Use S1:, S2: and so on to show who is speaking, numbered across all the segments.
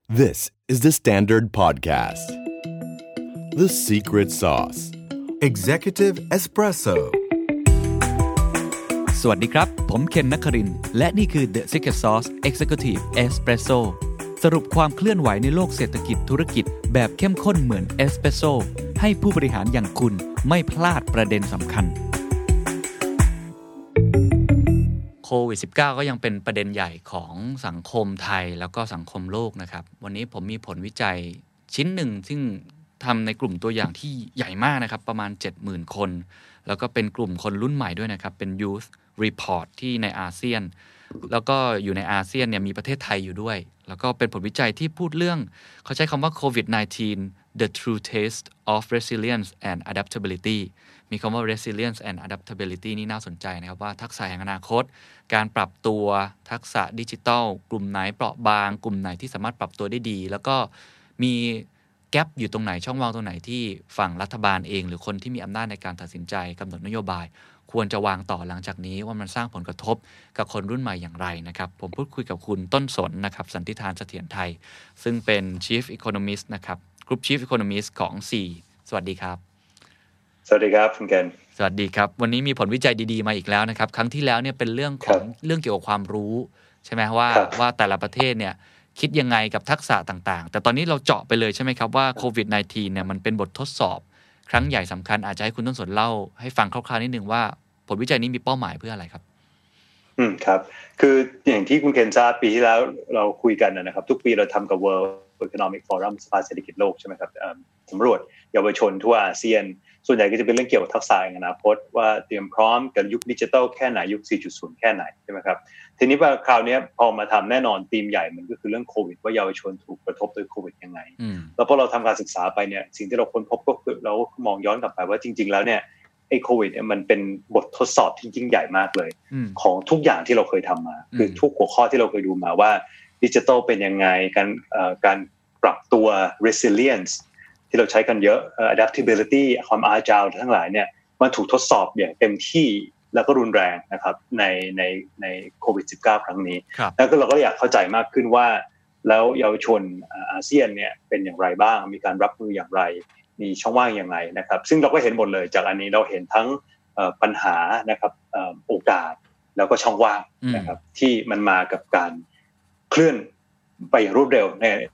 S1: This is the Standard Podcast. The Secret Sauce. Executive Espresso.
S2: สวัสดีครับผมเคนนครินทร์และนี่คือ The Secret Sauce Executive Espresso สรุปความเคลื่อนไหวในโลกเศรษฐกิจธุรกิจแบบเข้มข้นเหมือนเอสเปรสโซ่ให้ผู้บริหารอย่างคุณไม่พลาดประเด็นสำคัญโควิด -19 ก็ยังเป็นประเด็นใหญ่ของสังคมไทยแล้วก็สังคมโลกนะครับวันนี้ผมมีผลวิจัยชิ้นหนึ่งซึ่งทำในกลุ่มตัวอย่างที่ใหญ่มากนะครับประมาณ 70,000 คนแล้วก็เป็นกลุ่มคนรุ่นใหม่ด้วยนะครับเป็น Youth Report ที่ในอาเซียนแล้วก็อยู่ในอาเซียนเนี่ยมีประเทศไทยอยู่ด้วยแล้วก็เป็นผลวิจัยที่พูดเรื่องเขาใช้คำว่า COVID-19 the true test of resilience and adaptability มีคำว่า resilience and adaptability นี่น่าสนใจนะครับว่าทักษะแห่งอนาคตการปรับตัวทักษะดิจิทัลกลุ่มไหนเปราะบางกลุ่มไหนที่สามารถปรับตัวได้ดีแล้วก็มีแกปอยู่ตรงไหนช่องว่างตรงไหนที่ฝั่งรัฐบาลเองหรือคนที่มีอำนาจในการตัดสินใจกำหนดนโยบายควรจะวางต่อหลังจากนี้ว่ามันสร้างผลกระทบกับคนรุ่นใหม่อย่างไรนะครับผมพูดคุยกับคุณต้นสนนะครับสันติธานเสถียรไทยซึ่งเป็น Chief Economist นะครับ Group Chief Economist ของ C สวัสดีครับ
S3: สวัสดีครับคุณเกณฑ์
S2: สวัสดีครับวันนี้มีผลวิจัยดีๆมาอีกแล้วนะครับครั้งที่แล้วเนี่ยเป็นเรื่องเกี่ยวกับความรู้ใช่ไหมว่าแต่ละประเทศเนี่ยคิดยังไงกับทักษะต่างๆแต่ตอนนี้เราเจาะไปเลยใช่ไหมครับว่าโควิด -19 เนี่ยมันเป็นบททดสอบครั้งใหญ่สำคัญอาจจะให้คุณต้นสนเล่าให้ฟังคร่าวๆนิดนึงว่าผลวิจัยนี้มีเป้าหมายเพื่ออะไรครับ
S3: ครับคืออย่างที่คุณเคนทราบปีที่แล้วเราคุยกันนะครับทุกปีเราทำกับ World Economic Forum สภาเศรษฐกิจโลกใช่ไหมครับสำรวจเยาวชนทั่วอาเซียนส่วนใหญ่ก็จะเป็นเรื่องเกี่ยวกับทักษะในอนาคตว่าเตรียมพร้อมกับยุคดิจิทัลแค่ไหนยุค 4.0 แค่ไหนใช่ไหมครับทีนี้ว่าคราวนี้พอมาทำแน่นอนธีมใหญ่มันก็คือเรื่องโควิดว่าเยาวชนถูกกระทบโดยโควิดยังไงแล้วพอเราทำการศึกษาไปเนี่ยสิ่งที่เราค้นพบก็คือเรามองย้อนกลับไปว่าจริงๆแล้วเนี่ยไอ้โควิดเนี่ยมันเป็นบททดสอบที่ยิ่งใหญ่มากเลยของทุกอย่างที่เราเคยทำมาคือทุกหัวข้อที่เราเคยดูมาว่าดิจิทัลเป็นยังไงการปรับตัว resilience ที่เราใช้กันเยอะ adaptability ความ agile ทั้งหลายเนี่ยมันถูกทดสอบอย่างเต็มที่แล้วก็รุนแรงนะครับในโควิด -19 ครั้งนี้แล้วก็เราก็อยากเข้าใจมากขึ้นว่าแล้วเยาวชนอาเซียนเนี่ยเป็นอย่างไรบ้างมีการรับมืออย่างไรมีช่องว่างยังไงนะครับซึ่งเราก็เห็นหมดเลยจากอันนี้เราเห็นทั้งปัญหานะครับโอกาสแล้วก็ช่องว่างนะครับที่มันมากับการเคลื่อนไปอย่างรวดเร็ว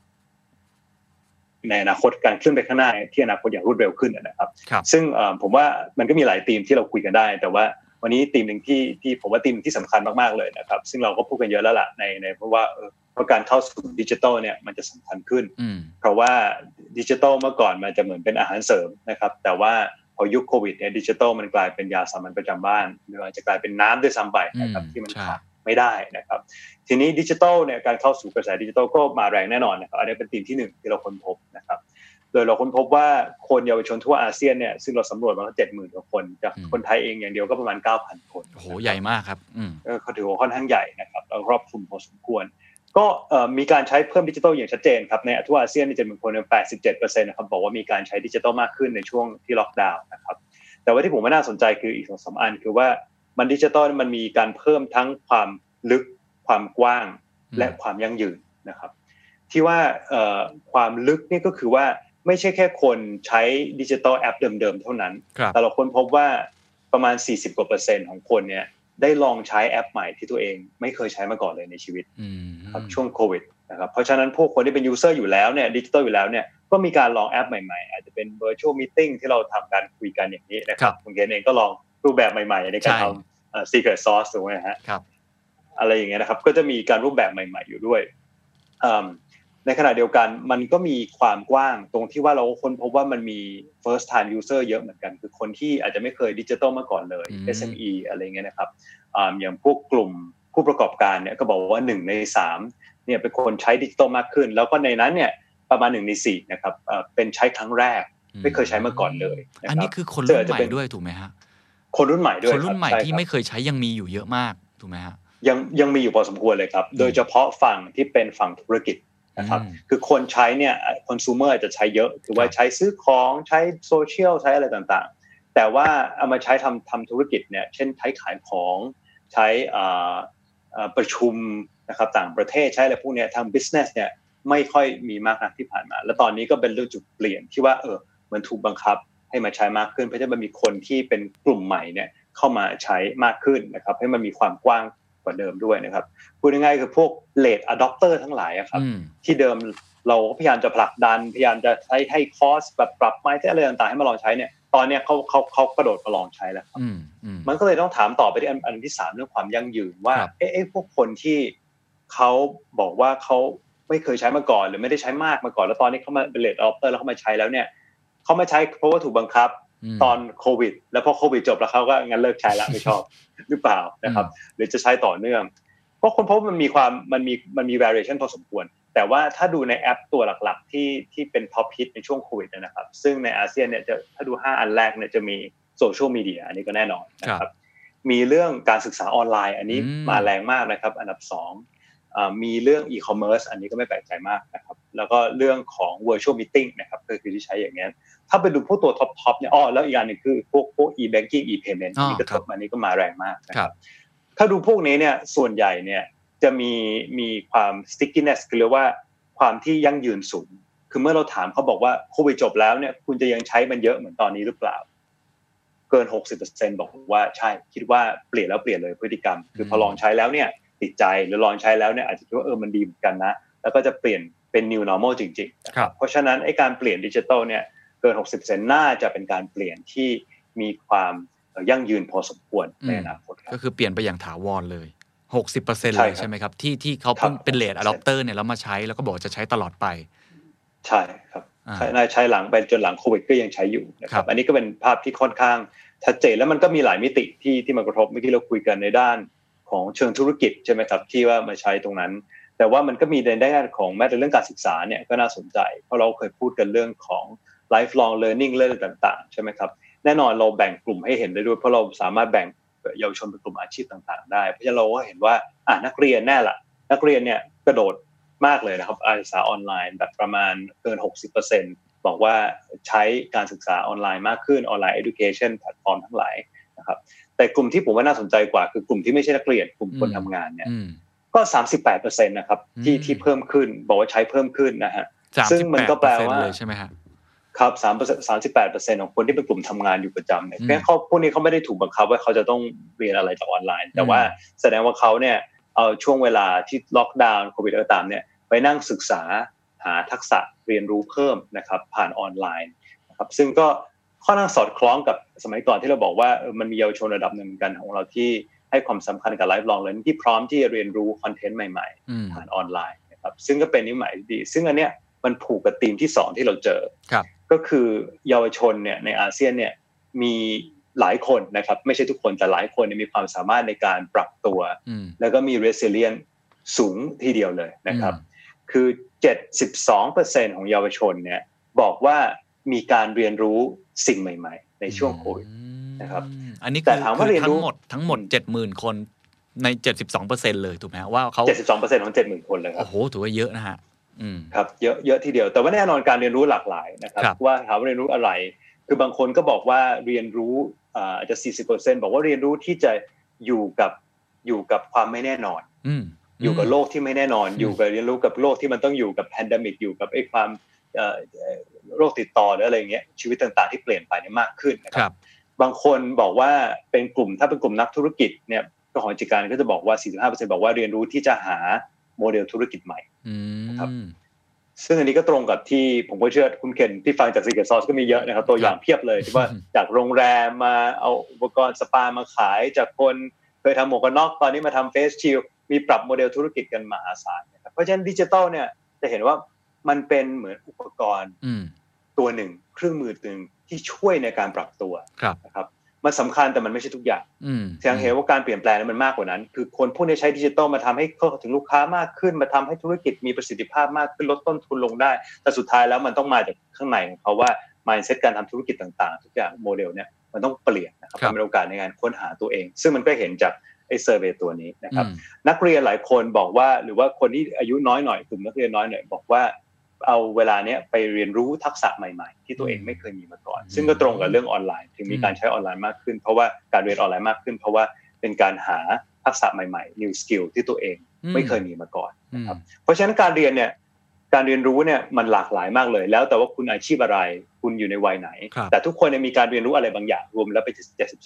S3: ในอนาคตการเคลื่อนไปข้างหน้าที่อนาคตอย่างรวดเร็วขึ้นนะครับซึ่งผมว่ามันก็มีหลายธีมที่เราคุยกันได้แต่ว่าวันนี้ธีมนึงที่ผมว่าธีมที่สำคัญมากๆเลยนะครับซึ่งเราก็พูดกันเยอะแล้วล่ะในเพราะว่าการเข้าสู่ดิจิทัลเนี่ยมันจะสำคัญขึ้นเพราะว่าดิจิทัลเมื่อก่อนมันจะเหมือนเป็นอาหารเสริมนะครับแต่ว่าพอยุคโควิดเนี่ยดิจิทัลมันกลายเป็นยาสามัญประจำบ้านหรืออาจจะกลายเป็นน้ำด้วยซ้ำไปนะครับที่มันขาดไม่ได้นะครับทีนี้ดิจิทัลเนี่ยการเข้าสู่กระแสดิจิทัลก็มาแรงแน่นอนนะครับอันนี้เป็นธีมที่1ที่เราค้นพบนะครับโดยเราค้นพบว่าคนเยาวชนทั่วอาเซียนเนี่ยซึ่งเราสำรวจมาแล้ว 70,000 กว่าคนจากคนไทยเองอย่างเดียวก็ประมาณ 9,000 คน
S2: โอ้โหใหญ่มนะครับ
S3: ก็ถือว่าค่อนข้างใหญ่นะครับแล้วครอบคลุมพอสมควรก็มีการใช้เพิ่มดิจิทัลอย่างชัดเจนครับในทั่วอาเซียนจะมีคน 87% นะครับบอกว่ามีการใช้ดิจิทัลมากขึ้นในช่วงที่ล็อกดาวน์นะครับแต่ว่าที่ผมว่าน่าสนใจคืออีก 2-3 อันคือว่ามันดิจิทัลมันมีการเพิ่มทั้งความลึกความกว้างและความยั่งยืนนะครับที่ว่าความลึกนี่ก็คือว่าไม่ใช่แค่คนใช้ดิจิทัลแอปเดิมๆเท่านั้นแต่เราค้นพบว่าประมาณ 40% ของคนเนี่ยได้ลองใช้แอปใหม่ที่ตัวเองไม่เคยใช้มาก่อนเลยในชีวิตครับช่วงโควิดนะครับเพราะฉะนั้นพวกคนที่เป็นยูเซอร์อยู่แล้วเนี่ยดิจิทัลอยู่แล้วเนี่ยก็มีการลองแอปใหม่ๆอาจจะเป็น virtual meeting ที่เราทำการคุยกันอย่างนี้นะครับคุณเคนเองก็ลองรูปแบบใหม่ๆในการทำsecret sauce ถูกไหมฮะอะไรอย่างเงี้ยนะครับก็จะมีการรูปแบบใหม่ๆอยู่ด้วยในขณะเดียวกันมันก็มีความกว้างตรงที่ว่าเราค้นพบว่ามันมี first time user เยอะเหมือนกันคือคนที่อาจจะไม่เคยดิจิทัลมาก่อนเลย SME อะไรเงี้ยนะครับอย่างพวกกลุ่มผู้ประกอบการเนี่ยก็บอกว่า1ใน3เนี่ยเป็นคนใช้ดิจิทัลมากขึ้นแล้วก็ในนั้นเนี่ยประมาณ1ใน4นะครับเป็นใช้ครั้งแรกไม่เคยใช้มาก่อนเลย
S2: อันนี้คือคนรุ่นใหม่ด้วยถูกไหมฮะ
S3: คนรุ่นใหม่ด้วย
S2: คนรุ่นใหม่ที่ไม่เคยใช้ยังมีอยู่เยอะมากถูกไหมฮะ
S3: ยังมีอยู่พอสมควรเลยครับโดยเฉพาะฝั่งที่เป็นฝั่งธุรกิจนะครับคือคนใช้เนี่ยคอน sumer จะใช้เยอะคือว่าใช้ซื้อของใช้โซเชียลใช้อะไรต่างๆแต่ว่าเอามาใช้ทำธุรกิจเนี่ยเช่นใช้ขายของใช้ประชุมนะครับต่างประเทศใช้อะไรพวกนี้ทำ business เนี่ยไม่ค่อยมีมากนักที่ผ่านมาแล้วตอนนี้ก็เป็นเรื่องจุดเปลี่ยนที่ว่ามันถูกบังคับให้มาใช้มากขึ้นเพราะฉะนั้นมันมีคนที่เป็นกลุ่มใหม่เนี่ยเข้ามาใช้มากขึ้นนะครับให้มันมีความกว้างกว่าเดิมด้วยนะครับพูดง่ายๆคือพวก late adopter ทั้งหลายครับที่เดิมเราก็พยายามจะผลักดันพยายามจะให้คอสแบบปรับไม้อะไรต่างๆให้มาลองใช้เนี่ยตอนนี้เขากระโดดมาลองใช้แล้วครับมันก็เลยต้องถามต่อไปที่อันที่3เรื่องความยั่งยืนว่าพวกคนที่เขาบอกว่าเขาไม่เคยใช้มาก่อนหรือไม่ได้ใช้มากมาก่อนแล้วตอนนี้เขามาเป็น late adopter แล้วเขามาใช้แล้วเนี่ยเขามาใช้เพราะว่าถูกบังคับตอนโควิดแล้วพอโควิดจบแล้วเขาก็งั้นเลิกใช้แล้วไม่ชอบหรือเปล่านะครับหรือจะใช้ต่อเนื่องก็คนพบมันมี variation พอสมควรแต่ว่าถ้าดูในแอปตัวหลักๆที่เป็น top hit ในช่วงโควิดนะครับซึ่งในอาเซียนเนี่ยจะถ้าดู5อันแรกเนี่ยจะมีโซเชียลมีเดียอันนี้ก็แน่นอนนะครับมีเรื่องการศึกษาออนไลน์อันนี้มาแรงมากนะครับอันดับ2มีเรื่อง e-commerce อันนี้ก็ไม่แปลกใจมากนะครับแล้วก็เรื่องของ virtual meeting นะครับคือที่ใช้อย่างนี้ถ้าไปดูพวกตัวท็อปเนี่ยแล้วอีกอันนึงคือพวก e-banking e-payment อันนี้ก็อันนี้ก็มาแรงมากนะครับถ้าดูพวกนี้เนี่ยส่วนใหญ่เนี่ยจะมีความ stickiness คือเรียกว่าความที่ยั่งยืนสูงคือเมื่อเราถามเขาบอกว่าโควิดจบแล้วเนี่ยคุณจะยังใช้มันเยอะเหมือนตอนนี้หรือเปล่าเกิน 60% บอกว่าใช่คิดว่าเปลี่ยนเลยพฤติกรรมคือพอลองใช้แล้วเนี่ยติดใจหรือลองใช้แล้วเนี่ยอาจจะคิดว่ามันดีเหมือนกันนะแล้วก็จะเปลี่ยนเป็น new normal จริงๆเพราะฉะนั้นไอ้การเปลี่ยนดิจิทัลเนี่ยเกิน 60% น่าจะเป็นการเปลี่ยนที่มีความยั่งยืนพอสมควรในอนาคตก็
S2: คือเปลี่ยนไปอย่างถาวรเลย 60% เลยใช่ไหมครับที่เขาเป็น late adopter เนี่ยแล้วมาใช้แล้วก็บอกจะใช้ตลอดไป
S3: ใช่ครับใช้หลังไปจนหลังโควิดก็ยังใช้อยู่นะครับอันนี้ก็เป็นภาพที่ค่อนข้างชัดเจนแล้วมันก็มีหลายมิติที่มากระทบเมื่อกี้เราคุยกันในด้านของเชิงธุรกิจใช่ไหมครับที่ว่ามาใช้ตรงนั้นแต่ว่ามันก็มีในด้านของแม้แต่เรื่องการศึกษาเนี่ยก็น่าสนใจเพราะเราเคยพูดกันเรื่องของ lifelong learning เรื่องต่างๆใช่ไหมครับแน่นอนเราแบ่งกลุ่มให้เห็นได้ด้วยเพราะเราสามารถแบ่งเยาวชนเป็นกลุ่มอาชีพต่างๆได้เพราะฉะนั้นเราก็เห็นว่านักเรียนแน่ละนักเรียนเนี่ยกระโดดมากเลยนะครับการศึกษาออนไลน์แบบประมาณเกิน 60% บอกว่าใช้การศึกษาออนไลน์มากขึ้นออนไลน์ education แพลตฟอร์มทั้งหลายนะครับแต่กลุ่มที่ผมว่าน่าสนใจกว่าคือกลุ่มที่ไม่ใช่นักเรียนกลุ่มคนทำงานเนี่ยก็ 38% นะครับที่เพิ่มขึ้นบอกว่าใช้เพิ่มขึ้นนะฮะซึ่งมันก็แปลว่า
S2: ใช่ไหมครับ
S3: ครับ 38% ของคนที่เป็นกลุ่มทำงานอยู่ประจำเนี่ยแค่พวกนี้เขาไม่ได้ถูกบังคับว่าเขาจะต้องเรียนอะไรจากออนไลน์แต่ว่าแสดงว่าเขาเนี่ยเอาช่วงเวลาที่ล็อกดาวน์โควิดก็ตามเนี่ยไปนั่งศึกษาหาทักษะเรียนรู้เพิ่มนะครับผ่านออนไลน์นะครับซึ่งก็ค่อนข้างสอดคล้องกับสมัยก่อนที่เราบอกว่ามันมีเยาวชนระดับหนึ่งกันของเราที่ให้ความสำคัญกับไลฟ์ลองเรียนที่พร้อมที่จะเรียนรู้คอนเทนต์ใหม่ๆผ่านออนไลน์นะครับซึ่งก็เป็นนิสัยดีซึ่งอันเนี้ยมันผูกกับธีมที่2ที่เราเจอก็คือเยาวชนเนี่ยในอาเซียนเนี่ยมีหลายคนนะครับไม่ใช่ทุกคนแต่หลายคนมีความสามารถในการปรับตัวแล้วก็มี resilience สูงทีเดียวเลยนะครับคือ 72% ของเยาวชนเนี่ยบอกว่ามีการเรียนรู้สิ่งใหม่ๆในช่วงโควิดนะครับ
S2: อันนี้คือทั้งหมด 70,000 คนใน 72% เลยถูกไหมว่าเขา
S3: 72% ของ 70,000 คนเลยครับ
S2: โอ้โหถือว่าเยอะนะฮะ
S3: ครับเยอะทีเดียวแต่ว่าแน่นอนการเรียนรู้หลากหลายนะครับว่าถามว่าเรียนรู้อะไรคือบางคนก็บอกว่าเรียนรู้อาจจะ 40% บอกว่าเรียนรู้ที่จะอยู่กับความไม่แน่นอนอยู่กับโลกที่ไม่แน่นอนอยู่กับเรียนรู้กับโลกที่มันต้องอยู่กับแพนเดมิกอยู่กับไอ้ความโรคติดต่อหรืออะไรเงี้ยชีวิตต่างๆที่เปลี่ยนไปเนี่ยมากขึ้นนะครับบางคนบอกว่าเป็นกลุ่มถ้าเป็นกลุ่มนักธุรกิจเนี่ยก็ของจิการก็จะบอกว่า 45% บอกว่าเรียนรู้ที่จะหาโมเดลธุรกิจใหม่นะครับซึ่งอันนี้ก็ตรงกับที่ผมก็เชื่อคุณเคนที่ฟังจาก Secret Sauce ก็มีเยอะนะครับตัวอย่างเพียบเลยที่ว่าจากโรงแรมมาเอาอุปกรณ์สปามาขายจากคนเคยทำหมวกกันน็อกตอนนี้มาทำเฟสชิลด์มีปรับโมเดลธุรกิจกันมหาศาลนะครับเพราะฉะนั้นดิจิทัลเนี่ยจะเห็นว่ามันเป็นเหมือนอุปกรณ์ตัวหนึ่งเครื่องมือหนึ่งที่ช่วยในการปรับตัวนะครับมันสำคัญแต่มันไม่ใช่ทุกอย่างแสดงเห็นว่าการเปลี่ยนแปลงนั้นมันมากกว่านั้นคือคนผู้นี้ใช้ดิจิทัลมาทำให้เข้าถึงลูกค้ามากขึ้นมาทำให้ธุรกิจมีประสิทธิภาพมากขึ้นลดต้นทุนลงได้แต่สุดท้ายแล้วมันต้องมาจากข้างในของเขาว่า mindset การทำธุรกิจต่างๆทุกอย่างโมเดลเนี่ยมันต้องเปลี่ยนนะครับมันเป็นโอกาสในการค้นหาตัวเองซึ่งมันก็เห็นจากไอ้เซอร์เวย์ตัวนี้นะครับนักเรียนหลายคนบอกว่าหรือว่าคนที่อายุน้อยหน่อยกลุ่มนักเรียนน้อยหน่อยบอกว่าเอาเวลาเนี้ยไปเรียนรู้ทักษะใหม่ๆที่ตัวเองไม่เคยมีมาก่อนซึ่งก็ตรงกับเรื่องออนไลน์ถึงมีการใช้ออนไลน์มากขึ้นเพราะว่าการเรียนออนไลน์มากขึ้นเพราะว่าเป็นการหาทักษะใหม่ๆ new skill ที่ตัวเองไม่เคยมีมาก่อนนะครับเพราะฉะนั้นการเรียนเนี่ยการเรียนรู้เนี่ยมันหลากหลายมากเลยแล้วแต่ว่าคุณอาชีพอะไรคุณอยู่ในวัยไหนแต่ทุกคนมีการเรียนรู้อะไรบางอย่างรวมแล้วไป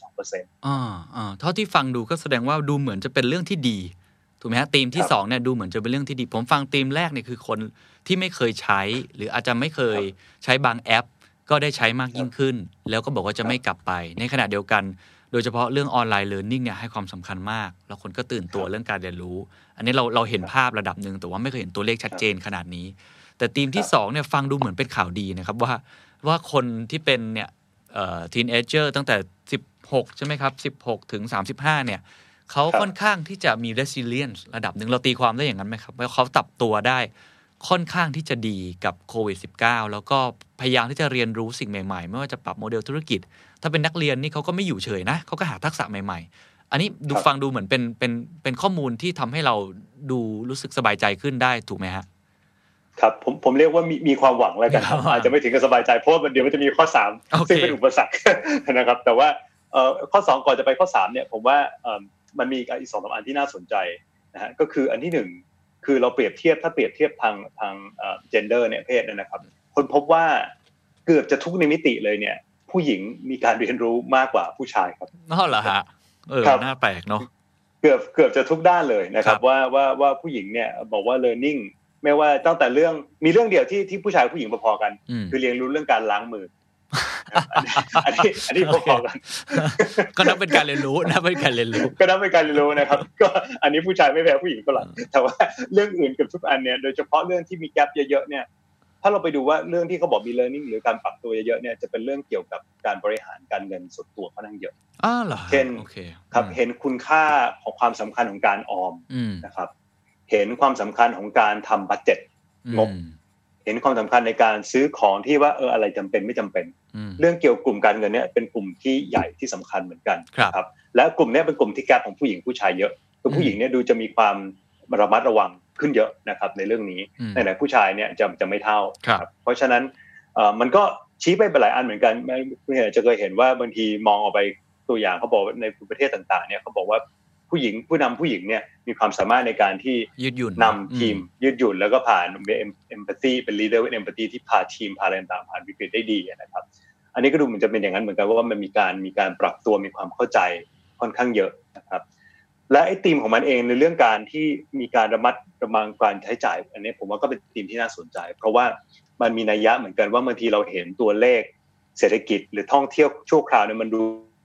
S3: 72%
S2: เท่าที่ฟังดูก็แสดงว่าดูเหมือนจะเป็นเรื่องที่ดีถูกไหมฮะธีมที่2เนี่ยดูเหมือนจะเป็นเรื่องที่ดีผมฟังธีมแรกเนี่ยคือคนที่ไม่เคยใช้หรืออาจจะไม่เคยใช้บางแอปก็ได้ใช้มากยิ่งขึ้นแล้วก็บอกว่าจะไม่กลับไปในขณะเดียวกันโดยเฉพาะเรื่องออนไลน์เลิร์นนิ่งเนี่ยให้ความสำคัญมากแล้วคนก็ตื่นตัวเรื่องการเรียนรู้อันนี้เราเห็นภาพระดับนึงแต่ว่าไม่เคยเห็นตัวเลขชัดเจนขนาดนี้แต่ธีมที่2เนี่ยฟังดูเหมือนเป็นข่าวดีนะครับว่าคนที่เป็นเนี่ยทีนเอเจอร์ตั้งแต่16ใช่ไหมครับ16ถึง35เนี่ยเขาค่อนข้างที่จะมี resilience ระดับหนึ่งเราตีความได้อย่างนั้นไหมครับว่าเขาปรับตัวได้ค่อนข้างที่จะดีกับโควิด -19 แล้วก็พยายามที่จะเรียนรู้สิ่งใหม่ๆไม่ว่าจะปรับโมเดลธุรกิจถ้าเป็นนักเรียนนี่เขาก็ไม่อยู่เฉยนะเขาก็หาทักษะใหม่ๆอันนี้ดูฟังดูเหมือนเป็นข้อมูลที่ทำให้เราดูรู้สึกสบายใจขึ้นได้ถูกไหมฮะ
S3: ครับผมเรียกว่ามีความหวังแล้วกันอาจจะไม่ถึงกับสบายใจเพราะเดี๋ยวมันจะมีข้อ3ซึ่งเป็นอุปสรรคนะครับแต่ว่าข้อ2ก่อนจะไปข้อ3เนี่ยผมว่ามันมีอีก 2-3 อันที่น่าสนใจนะฮะก็คืออันที่1คือเราเปรียบเทียบทางgender เนี่ยเพศนะครับคนพบว่าเกือบจะทุกในมิติเลยเนี่ยผู้หญิงมีการเรียนรู้มากกว่าผู้ชายครับ
S2: เหรอฮะน่าแปลกเนาะ
S3: เกือบจะทุกด้านเลยนะครับว่าผู้หญิงเนี่ยบอกว่า learning ไม่ว่าตั้งแต่เรื่องมีเรื่องเดียวที่ผู้ชายผู้หญิงพอๆกันคือเรียนรู้เรื่องการล้างมืออันนี้พอๆกัน
S2: ก็นับเป็นการเรียนรู้ก็นับเป็นการเรียน
S3: รู้นะครับก็อันนี้ผู้ชายไม่แพ้ผู้หญิงเท่าไหร่แต่ว่าเรื่องอื่นเกือบทุกอันเนี่ยโดยเฉพาะเรื่องที่มีแกปเยอะๆเนี่ยถ้าเราไปดูว่าเรื่องที่เขาบอกมี learning หรือการปรับตัวเยอะๆเนี่ยจะเป็นเรื่องเกี่ยวกับการบริหารการเงินส่วนตัวค่อนข้างเยอะ
S2: เหรอ
S3: เช่นครับเห็นคุณค่าของความสำคัญของการออมนะครับเห็นความสำคัญของการทำบัดเจ็ตงบเห็นความสำคัญในการซื้อของที่ว่าอะไรจำเป็นไม่จำเป็นเรื่องเกี่ยวกับกลุ่มการเงินเนี่ยเป็นกลุ่มที่ใหญ่ที่สำคัญเหมือนกันครับและกลุ่มนี้เป็นกลุ่มที่แกปของผู้หญิงผู้ชายเยอะตัวผู้หญิงเนี่ยดูจะมีความระมัดระวังขึ้นเยอะนะครับในเรื่องนี้ในไหนผู้ชายเนี่ยจะไม่เท่าเพราะฉะนั้นมันก็ชี้ไปหลายอันเหมือนกันคุณจะเคยเห็นว่าบางทีมองออกไปตัวอย่างเขาบอกในประเทศต่างๆเนี่ยเขาบอกว่าผู้นำผู้หญิงเนี่ยมีความสามารถในการที่
S2: ยืดหยุ่น
S3: นำทีมยืดหยุ่นแล้วก็ผ่านempathy เป็น leader with empathy ที่พาทีมพาอะไรต่างๆผ่านวิกฤตได้ดีนะครับอันนี้ก็ดูเหมือนจะเป็นอย่างนั้นเหมือนกันว่ามันมีการปรับตัวมีความเข้าใจค่อนข้างเยอะนะครับและไอ้ธีมของมันเองในเรื่องการที่มีการระมัดระวังการใช้จ่ายอันนี้ผมว่าก็เป็นธีมที่น่าสนใจเพราะว่ามันมีนัยยะเหมือนกันว่าบางทีเราเห็นตัวเลขเศรษฐกิจหรือท่องเที่ยวชั่วคราวเนี่ยมันดู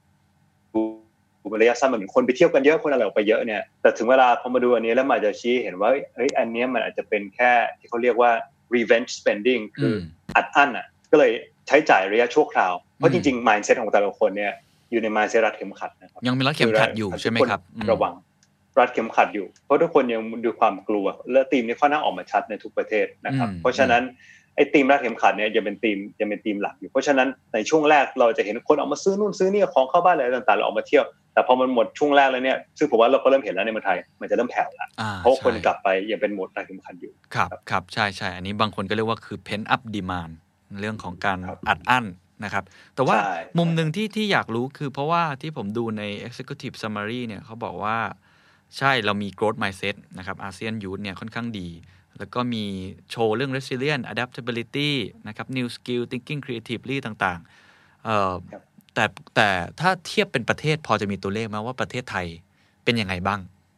S3: ระยะสั้นมันเหมือนคนไปเที่ยวกันเยอะคนอะไรออกไปเยอะเนี่ยแต่ถึงเวลาพอมาดูอันนี้แล้วมันจะชี้เห็นว่าอันนี้มันอาจจะเป็นแค่ที่เขาเรียกว่า revenge spending คืออัดอั้นก็เลยใช้จ่ายระยะชั่วคราวเพราะจริงๆ mindset ของแต่ละคนเนี่ยอยู่ใน mindset รัดเข็มขัดนะครับ
S2: ยังมีรัดเข็มขัดอยู่ใช่ไหมครับ
S3: ระวังรัดเข็มขัดอยู่เพราะทุกคนยังดูความกลัวและธีมนี้ค่อนข้างออกมาชัดในทุกประเทศนะครับเพราะฉะนั้นไอ้ธีมรัดเข็มขัดเนี่ยยังเป็นธีมหลักอยู่เพราะฉะนั้นในช่วงแรกเราจะเห็นคนออกมาซื้อนู่นซื้อนี่ของเข้าบ้านอะไรต่างๆเราออกมาเที่ยวแต่พอมันหมดช่วงแรกแล้วเนี่ยซึ่งผมว่าเราก็เริ่มเห็นแล้วในเมืองไทยมันจะเริ่มแผ่วแล้วเพราะคนกลับไปยังเป็นโหมดรัดเข็มขัดอยู่
S2: ครับใช่ๆอันนี้บางคนก็เรียกว่าคือ pent up demand เรื่องของการอัดอั้นนะครับแต่ว่ามุมนึงที่อยากรู้คือเพราะว่าที่ผมดูใน executive summary เนี่ยเขาบอกว่าใช่เรามี growth mindset นะครับ ASEAN Youth เนี่ยค่อนข้างดีแล้วก็มีโชว์เรื่อง resilience adaptability นะครับ new skill thinking creatively ต่างๆแต่ถ้าเทียบเป็นประเทศพอจะมีตัวเลขไหมว่าประเทศไทยเป็นยังไงบ้าง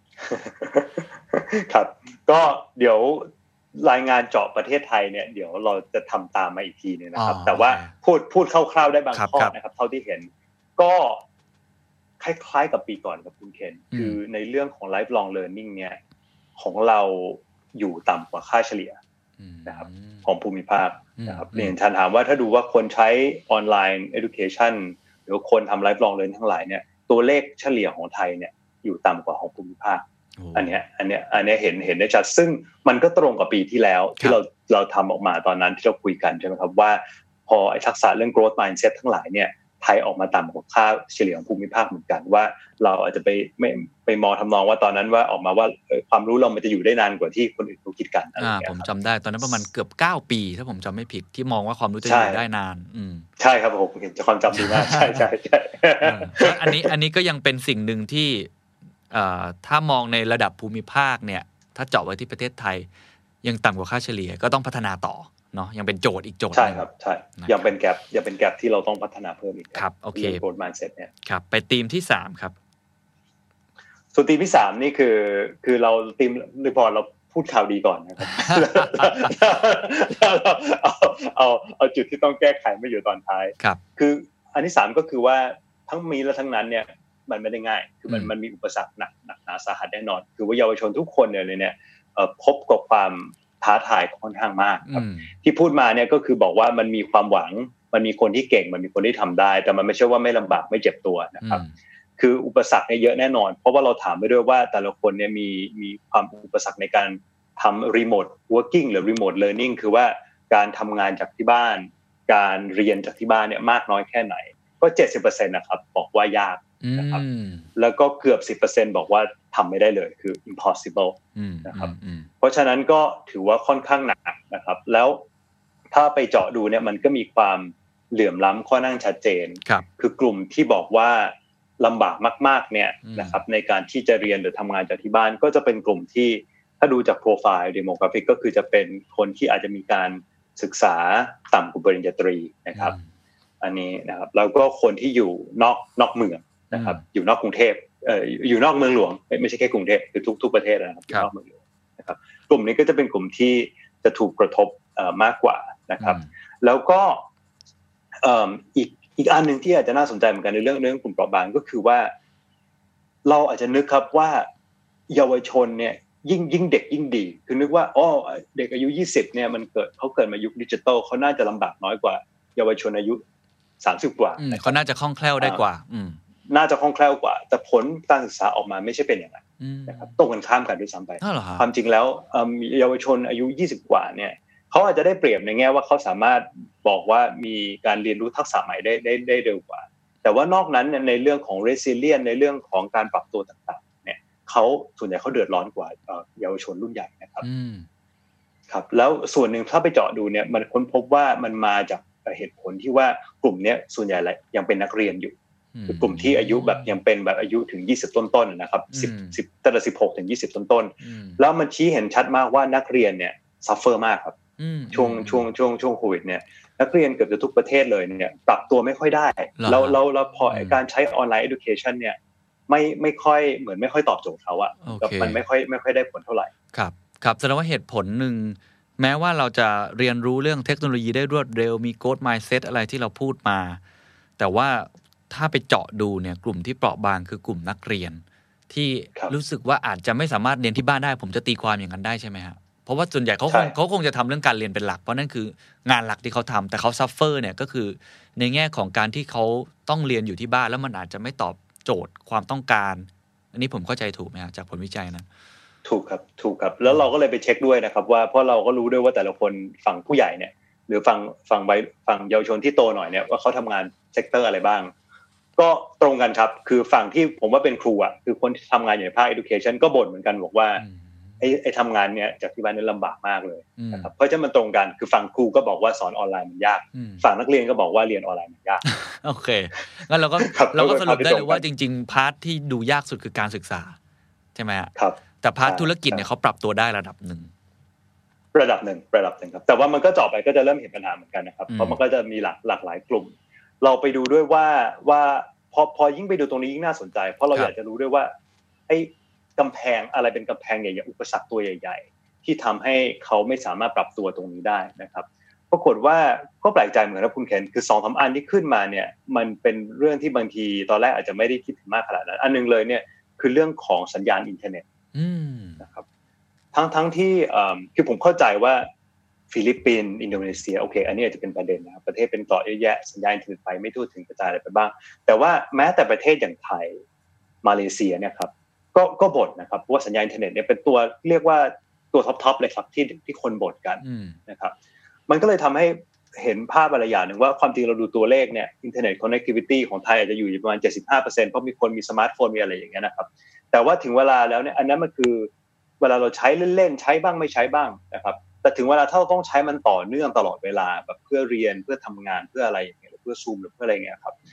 S3: ครับก็เดี๋ยวรายงานเจาะประเทศไทยเนี่ยเดี๋ยวเราจะทำตามมาอีกทีนึงนะครับแต่ว่าพูดคร่าวๆได้บางข้อนะครับเท่าที่เห็นก็คล้ายๆกับปีก่อนครับคุณเคนคือในเรื่องของ lifelong learning เนี่ยของเราอยู่ต่ำกว่าค่าเฉลี่ยนะครับของภูมิภาคนะครับเรียนถามว่าถ้าดูว่าคนใช้ออนไลน์ education หรือคนทำ lifelong learning ทั้งหลายเนี่ยตัวเลขเฉลี่ยของไทยเนี่ยอยู่ต่ำกว่าของภูมิภาคอันเนี้ยเห็นได้ชัดซึ่งมันก็ตรงกับปีที่แล้วที่เราทำออกมาตอนนั้นที่เราคุยกันใช่ไหมครับว่าพอทักษะเรื่อง growth mindset ทั้งหลายเนี่ยไทยออกมาต่ำกว่าค่าเฉลี่ยของภูมิภาคเหมือนกันว่าเราอาจจะไปมองทำนองว่าตอนนั้นว่าออกมาว่าความรู้เรามันจะอยู่ได้นานกว่าที่คนอื่นเขาคิดกัน
S2: ผมจำได้ตอนนั้นประมาณเกือบ9ปีถ้าผมจำไม่ผิดที่มองว่าความรู้จะอยู่ได้นาน
S3: ใช่ครับผมเห็นจะความจำดีมากใช่
S2: อันนี้ก็ยังเป็นสิ่งหนึ่งที่ถ้ามองในระดับภูมิภาคเนี่ยถ้าเจาะไว้ที่ประเทศไทยยังต่ำกว่าค่าเฉลี่ยก็ต้องพัฒนาต่อเนาะยังเป็นโจทย์อีกโจทย์
S3: ใช่ครับใช่ยังเป็นแกปที่เราต้องพัฒนาเพิ่มอีก
S2: ครับโอเค
S3: growth mindset เนี่ย
S2: ครับไปธีมที่3ครับ
S3: ส่วนธีมที่3นี่คือเราธีมรีพอร์ตเราพูดข่าวดีก่อนนะครับเอาจุดที่ต้องแก้ไขมาอยู่ตอนท้ายคืออันที่3ก็คือว่าทั้งมีและทั้งนั้นเนี่ยมันไม่ได้ง่ายคือมันมีอุปสรรคหนักหนาสาหัสแน่นอนคือว่าเยาวชนทุกคนเนี่ยพบกับความท้าทายค่อนข้างมากครับที่พูดมาเนี่ยก็คือบอกว่ามันมีความหวังมันมีคนที่เก่งมันมีคนที่ทำได้แต่มันไม่ใช่ว่าไม่ลำบากไม่เจ็บตัวนะครับคืออุปสรรคเนี่ยเยอะแน่นอนเพราะว่าเราถามไปด้วยว่าแต่ละคนเนี่ยมีความอุปสรรคในการทำ remote working หรือ remote learning คือว่าการทำงานจากที่บ้านการเรียนจากที่บ้านเนี่ยมากน้อยแค่ไหนก็ 70% นะครับบอกว่ายากนะครับแล้วก็เกือบ 10% บอกว่าทำไม่ได้เลยคือ impossible นะครับเพราะฉะนั้นก็ถือว่าค่อนข้างหนักนะครับแล้วถ้าไปเจาะดูเนี่ยมันก็มีความเหลื่อมล้ำค่อนข้างชัดเจนคือกลุ่มที่บอกว่าลำบากมากๆเนี่ยนะครับในการที่จะเรียนหรือทำงานจากที่บ้านก็จะเป็นกลุ่มที่ถ้าดูจากโปรไฟล์ demographic ก็คือจะเป็นคนที่อาจจะมีการศึกษาต่ำกว่าปริญญาตรีนะครับอันนี้นะครับแล้วก็คนที่อยู่นอกเมืองนะครับอยู่นอกกรุงเทพอยู่นอกเมืองหลวงไม่ใช่แค่กรุงเทพคือทุกประเทศนะครับนอกเมืองหลวงนะครับกลุ่มนี้ก็จะเป็นกลุ่มที่จะถูกกระทบมากกว่านะครับแล้วก็อีกอันนึงที่อาจจะน่าสนใจเหมือนกันในเรื่องกลุ่มเปราะบางก็คือว่าเราอาจจะนึกครับว่าเยาวชนเนี่ยยิ่งเด็กยิ่งดีคือนึกว่าเด็กอายุ20เนี่ยเขาเกิดมายุคดิจิทัลเขาน่าจะลำบากน้อยกว่าเยาวชนอายุ30กว่า
S2: เขาน่าจะคล่องแคล่วได้กว่า
S3: น่าจะคล่องแคล่วกว่าแต่ผลการศึกษาออกมาไม่ใช่เป็นอย่างนั้นนะครับตรงกันข้ามกันด้วยซ้ำไปความจริงแล้วเยาวชนอายุ20กว่าเนี่ยเขาอาจจะได้เปรียบในแง่ว่าเขาสามารถบอกว่ามีการเรียนรู้ทักษะใหม่ได้เร็วกว่าแต่ว่านอกนั้นในเรื่องของ resilience ในเรื่องของการปรับตัวต่างๆเนี่ยเขาส่วนใหญ่เขาเดือดร้อนกว่าเยาวชนรุ่นใหญ่นะครับครับแล้วส่วนหนึ่งถ้าไปเจาะดูเนี่ยมันค้นพบว่ามันมาจากเหตุผลที่ว่ากลุ่มนี้ส่วนใหญ่ยังเป็นนักเรียนอยู่กลุ่มที่อายุแบบยังเป็นแบบอายุถึง20ต้นๆนะครับ10ตั้งแต่16ถึง20ต้นๆแล้วมันชี้เห็นชัดมากว่านักเรียนเนี่ยซัฟเฟอร์มากครับช่วงโควิดเนี่ยนักเรียนเกือบจะทุกประเทศเลยเนี่ยปรับตัวไม่ค่อยได้แล้วพอการใช้ออนไลน์ education เนี่ยไม่ค่อยเหมือนไม่ค่อยตอบโจทย์เขาอะกับมันไม่ค่อยได้ผลเท่าไหร่
S2: ครับแสดงว่าเหตุผลนึงแม้ว่าเราจะเรียนรู้เรื่องเทคโนโลยีได้รวดเร็วมี growth mindset อะไรที่เราพูดมาแต่ว่าถ้าไปเจาะดูเนี่ยกลุ่มที่เปราะบางคือกลุ่มนักเรียนที่รู้สึกว่าอาจจะไม่สามารถเรียนที่บ้านได้ผมจะตีความอย่างนั้นได้ใช่ไหมครับเพราะว่าส่วนใหญ่เขาคงจะทำเรื่องการเรียนเป็นหลักเพราะนั่นคืองานหลักที่เขาทำแต่เขาซัฟเฟอร์เนี่ยก็คือในแง่ของการที่เขาต้องเรียนอยู่ที่บ้านแล้วมันอาจจะไม่ตอบโจทย์ความต้องการอันนี้ผมเข้าใจถูกไหมครับจากผลวิจัยนะ
S3: ถูกครับแล้วเราก็เลยไปเช็คด้วยนะครับว่าเพราะเราก็รู้ด้วยว่าแต่ละคนฝั่งผู้ใหญ่เนี่ยหรือฝั่งเยาวชนที่โตหน่อยเนี่ยว่าเขาทำงานเซกเตอร์อะไรบ้างก็ตรงกันครับคือฝั่งที่ผมว่าเป็นครูอ่ะคือคนที่ทำงานอยู่ในภาค education ก็บ่นเหมือนกันบอกว่าไอ้ทำงานเนี่ยจากที่บ้านนี่ลำบากมากเลยนะครับเพราะฉะนั้นมันตรงกันคือฝั่งครูก็บอกว่าสอนออนไลน์มันยากฝั่งนักเรียนก็บอกว่าเรียนออนไลน์มันยาก
S2: โอเคงั้นเราก็สรุปได้เลยว่าจริงๆพาร์ทที่ดูยากสุดคือการศึกษาใช่ไหม
S3: ครับ
S2: แต่พาร์ทธุรกิจเนี่ยเขาปรับตัวได้ระดับหนึ่ง
S3: ครับแต่ว่ามันก็เจาะไปก็จะเริ่มเห็นปัญหาเหมือนกันนะครับเพราะมันก็จะมีหลากหลายกลุ่มเราไปดูด้วยว่าพอยิ่งไปดูตรงนี้ยิ่งน่าสนใจเพราะเราอยากจะรู้ด้วยว่าไอ้กำแพงอะไรเป็นกำแพงใหญ่ๆอุปสรรคตัวใหญ่ๆที่ทำให้เขาไม่สามารถปรับตัวตรงนี้ได้นะครับปรากฏว่าก็แปลกใจเหมือนกันคุณเคนคือ 2-3 อันที่ขึ้นมาเนี่ยมันเป็นเรื่องที่บางทีตอนแรกอาจจะไม่ได้คิดถึงมากขนาดนั้นอันนึงเลยเนี่ยคือเรื่องของสัญญาณอินเทอร์เน็ตนะครับทั้งที่คือผมเข้าใจว่าฟิลิปปินส์อินโดนีเซียโอเคอันนี้อาจจะเป็นประเด็นนะครับประเทศเป็นเกาะเยอะแยะสัญญาณอินเทอร์เน็ตไปไม่ทั่วถึงกระจายอะไรไปบ้างแต่ว่าแม้แต่ประเทศอย่างไทยมาเลเซียเนี่ยครับก็บ่นนะครับว่าสัญญาณอินเทอร์เน็ตเนี่ยเป็นตัวเรียกว่าตัวท็อปเลยครับที่คนบ่นกันนะครับมันก็เลยทำให้เห็นภาพอะไรอย่างหนึ่งว่าความจริงเราดูตัวเลขเนี่ยอินเทอร์เน็ตคอนเนคทิวิตี้ของไทยอาจจะอยู่ประมาณ 75% เพราะมีคนมีสมาร์ทโฟนมีอะไรอย่างเงี้ยนะครับแต่ว่าถึงเวลาแล้วเนี่ยอันนั้นมันคือเวลาเราใช้เล่นๆใช้บ้างไม่ใช้บ้างนะครับแต่ถึงเวลาถ้าเราต้องใช้มันต่อเนื่องตลอดเวลาแบบเพื่อเรียนเพื่อทำงานเพื่ออะไรอย่างเงี้ยเพื่อซูมหรือเพื่ออะไรเงี้ยครับ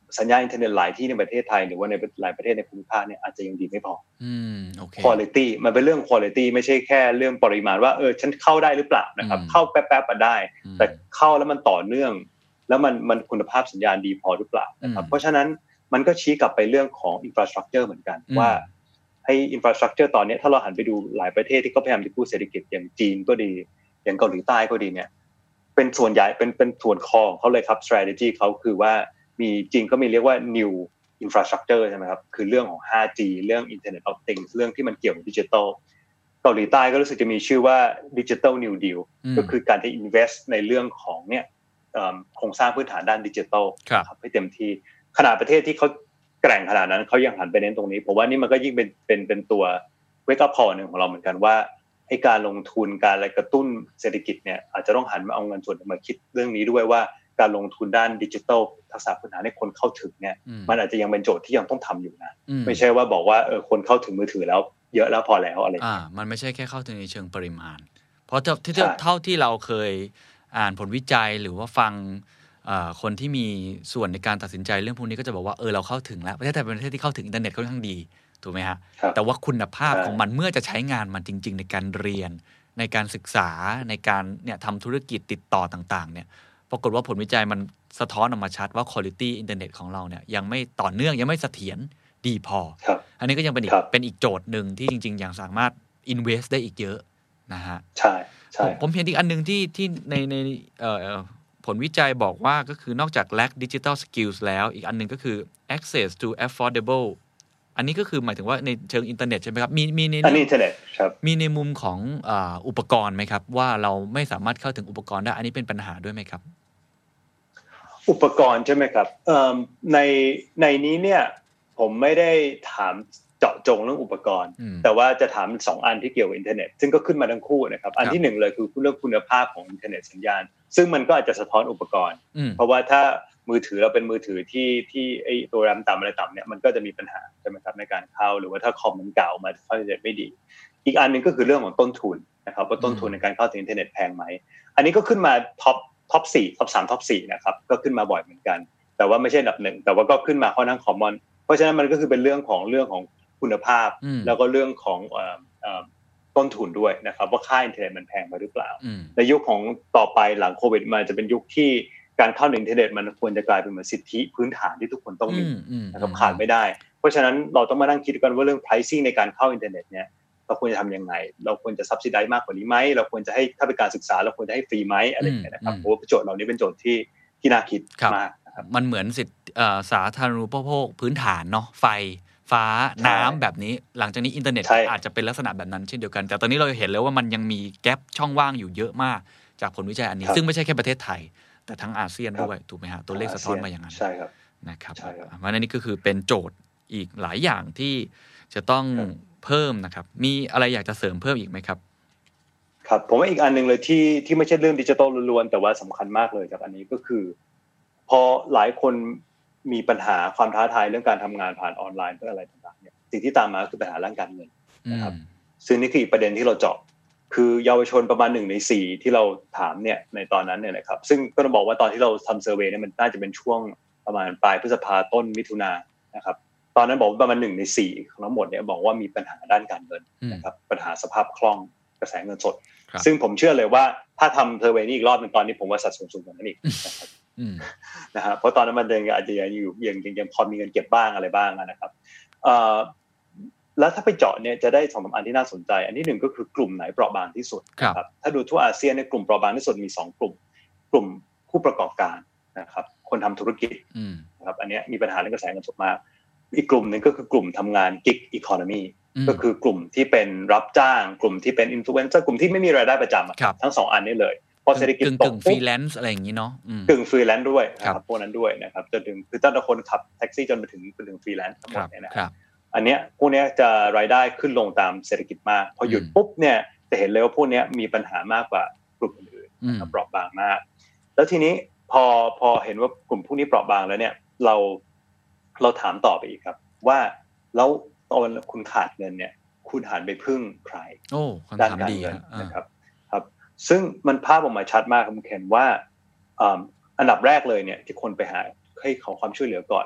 S3: สัญญาณอินเทอร์เน็ตหลายที่ในประเทศไทยหรือว่าในหลายประเทศในภูมิภาคเนี่ยอาจจะยังดีไม่พอ
S2: โอเค
S3: quality มันเป็นเรื่อง quality ไม่ใช่แค่เรื่องปริมาณว่าฉันเข้าได้หรือเปล่านะครับเข้าแป๊บๆมาได้แต่เข้าแล้วมันต่อเนื่องแล้วมันคุณภาพสัญญาณดีพอหรือเปล่านะครับเพราะฉะนั้นมันก็ชี้กลับไปเรื่องของ infrastructure เหมือนกันว่าให้ infrastructure ตอนนี้ถ้าเราหันไปดูหลายประเทศที่เขาพยายามจะพูดเศรษฐกิจอย่างจีนก็ดีอย่างเกาหลีใต้ก็ดีเนี่ยเป็นส่วนใหญ่เป็นส่วนคอของเขาเลยครับ strategy เขาคือว่ามีจีนก็มีเรียกว่า new infrastructure ใช่ไหมครับคือเรื่องของ 5G เรื่อง Internet of Things เรื่องที่มันเกี่ยวกับดิจิทัลเกาหลีใต้ก็รู้สึกจะมีชื่อว่า Digital New Deal ก็คือการจะ invest ในเรื่องของเนี่ยโครงสร้างพื้นฐานด้านดิจิทัลครับให้เต็มที่ขนาดประเทศที่เขาแกร่งขนาดนั้นเขายังหันไปเน้นตรงนี้ผมว่านี่มันก็ยิ่งเป็นตัว wake up call นึงของเราเหมือนกันว่าให้การลงทุนการอะไรกระตุ้นเศรษฐกิจเนี่ยอาจจะต้องหันมาเอาเงินส่วนมาคิดเรื่องนี้ด้วยว่าการลงทุนด้านดิจิทัลทักษะพื้นฐานให้คนเข้าถึงเนี่ยมันอาจจะยังเป็นโจทย์ที่ยังต้องทำอยู่นะไม่ใช่ว่าบอกว่าคนเข้าถึงมือถือแล้วเยอะแล้วพอแล้วอะไร
S2: มันไม่ใช่แค่เข้าถึงในเชิงปริมาณเพราะเท่าที่เราเคยอ่านผลวิจัยหรือว่าฟังคนที่มีส่วนในการตัดสินใจเรื่องพวกนี้ก็จะบอกว่าเราเข้าถึงแล้วประเทศไทยเป็นประเทศที่เข้าถึงอินเทอร์เน็ตค่อนข้างดีถูกไหมฮะแต่ว่าคุณภาพของมันเมื่อจะใช้งานมันจริงๆในการเรียนในการศึกษาในการเนี่ยทำธุรกิจติดต่อต่างๆเนี่ยปรากฏว่าผลวิจัยมันสะท้อนออกมาชัดว่า quality อินเทอร์เน็ตของเราเนี่ยยังไม่ต่อเนื่องยังไม่เสถียรดีพออันนี้ก็ยังเป็นอีกโจทย์หนึ่งที่จริงๆยังสามารถ invest ได้อีกเยอะนะฮะ
S3: ใช่
S2: ผมเห็นอีกอันนึงที่ในผลวิจัยบอกว่าก็คือนอกจาก lack digital skills แล้วอีกอันนึงก็คือ access to affordable อันนี้ก็คือหมายถึงว่าในเชิงอินเทอร์เน็ตใช่ไหมครับมีใน
S3: อินเทอร์เน็ตครับ
S2: มีในมุมของอุปกรณ์ไหมครับว่าเราไม่สามารถเข้าถึงอุปกรณ์ได้อันนี้เป็นปัญหาด้วยไหมครับ
S3: อุปกรณ์ใช่ไหมครับในนี้เนี่ยผมไม่ได้ถามเจาะจงเรื่องอุปกรณ์แต่ว่าจะถาม2อันที่เกี่ยวกับอินเทอร์เน็ตซึ่งก็ขึ้นมาทั้งคู่นะครับอันที่1เลยคือเรื่องคุณภาพของอินเทอร์เน็ตสัญญาณซึ่งมันก็อาจจะสะท้อนอุปกรณ์เพราะว่าถ้ามือถือเราเป็นมือถือที่ไอ้ตัวแรมต่ำอะไรต่ำเนี่ยมันก็จะมีปัญหาใช่ไหมครับในการเข้าหรือว่าถ้าคอมมันเก่ามาเข้าอินเทอร์เน็ตไม่ดีอีกอันนึงก็คือเรื่องของต้นทุนนะครับว่าต้นทุนในการเข้าถึงอินเทอร์เน็ตแพงไหมอันนี้ก็ขึ้นมาท็อป4ท็อป3ท็อป4นะครับก็ขึ้นมาบ่อยเหมือนกันแต่ว่าไม่ใช่อันดับ1แต่ว่าก็ขึ้นมาค่อนข้างคอมมอนเพราะฉะนั้นมันก็คือเป็นเรื่องของคุณภาพแล้วก็เรื่องของต้นทุนด้วยนะครับว่าค่าอินเทอร์เน็ตมันแพงไปหรือเปล่าในยุคของต่อไปหลังโควิดมันจะเป็นยุคที่การเข้าถึงอินเทอร์เน็ตมันควรจะกลายเป็นเหมือนสิทธิพื้นฐานที่ทุกคนต้องมีนะครับขาดไม่ได้เพราะฉะนั้นเราต้องมานั่งคิดกันว่าเรื่อง pricing ในการเข้าอินเทอร์เน็ตเนี่ยเราควรจะทำยังไงเราควรจะ subsidize มากกว่านี้ไหมเราควรจะให้ถ้าเป็นการศึกษาเราควรจะให้ฟรีไหมอะไรอย่างเงี้ยนะครับเพราะว่าโจทย์เหล่านี้เป็นโจทย์ที่น่าคิดมากนะครับ
S2: มันเหมือนสิทธิสาธารณูปโภคพื้นฐานเนาะไฟฟ้าน้ำแบบนี้หลังจากนี้อินเทอร์เน็ตอาจจะเป็นลักษณะแบบนั้นเช่นเดียวกันแต่ตอนนี้เราเห็นแล้วว่ามันยังมีแกปช่องว่างอยู่เยอะมากจากผลวิจัยอันนี้ซึ่งไม่ใช่แค่ประเทศไทยแต่ทั้งอาเซียนด้วยถูกไหมฮะตัวเลขสะท้อนมาอย่างนั้น
S3: ใช่ครับ
S2: นะครับเพราะนั่นนี่ก็คือเป็นโจทย์อีกหลายอย่างที่จะต้องเพิ่มนะครับมีอะไรอยากจะเสริมเพิ่มอีกไหมครับ
S3: ครับผมว่าอีกอันนึงเลยที่ไม่ใช่เรื่องดิจิทัลล้วนๆแต่ว่าสำคัญมากเลยครับอันนี้ก็คือพอหลายคนมีปัญหาความท้าทายเรื่องการทำงานผ่านออนไลน์เพื่ออะไรต่างๆเนี่ยสิ่งที่ตามมาคือปัญหาเรื่องการเงินนะครับซึ่งนี่คืออีกประเด็นที่เราเจาะคือเยาวชนประมาณ1 ใน 4ที่เราถามเนี่ยในตอนนั้นเนี่ยนะครับซึ่งก็ต้องบอกว่าตอนที่เราทำเซอร์เวย์เนี่ยมันน่าจะเป็นช่วงประมาณปลายพฤษภาต้นมิถุนายนนะครับตอนนั้นบอกว่าประมาณ1 ใน 4ของทั้งหมดเนี่ยบอกว่ามีปัญหาด้านการเงินนะครับปัญหาสภาพคล่องกระแสเงินสดซึ่งผมเชื่อเลยว่าถ้าทำเซอร์เวย์นี้อีกรอบนึงตอนนี้ผมว่าสัดส่วนสูงกว่านั้นอีกนะครับนะฮะเพราะตอนนั้นมันอาจจะยังพอมีเงินเก็บบ้างอะไรบ้างนะครับแล้วถ้าไปเจาะเนี่ยจะได้2-3อันที่น่าสนใจอันที่1ก็คือกลุ่มไหนเปราะบางที่สุดครับถ้าดูทั่วอาเซียนในกลุ่มเปราะบางที่สุดมี2กลุ่มผู้ประกอบการนะครับคนทำธุรกิจนะครับอันนี้มีปัญหาเรื่องกระแสเงินสดมากอีกกลุ่มนึงก็คือกลุ่มทำงาน gig economy ก็คือกลุ่มที่เป็นรับจ้างกลุ่มที่เป็นอินฟลูเอนเซอร์กลุ่มที่ไม่มีรายได้ประจำทั้ง2อันนี้เลยพอเศรษฐกิจตก
S2: ฟรีแลนซ์อะไรอย่างนี้เนาะ
S3: กึ่งฟรีแลนซ์ด้วยนะครับพวกนั้นด้วยนะครับจนถึงคือตั้งแต่คนขับแท็กซี่จนไปถึงฟรีแลนซ์ทั้งหมดเนี่ยนะครับอันเนี้ยพวกเนี้ยจะรายได้ขึ้นลงตามเศรษฐกิจมากพอหยุดปุ๊บเนี่ยจะเห็นเลยว่าพวกเนี้ยมีปัญหามากกว่ากลุ่มอื่นๆเปราะบางมากแล้วทีนี้พอเห็นว่ากลุ่มพวกนี้เปราะบางแล้วเนี่ยเราถามต่อไปอีกครับว่าแล้วตอนคุณขาดเงินเนี่ยคุณหันไปพึ่งใครด้านการเงินนะครับซึ่งมันภาพออกมาชัดมากคุณเคนว่าอันดับแรกเลยเนี่ยที่คนไปหาให้ขอความช่วยเหลือก่อน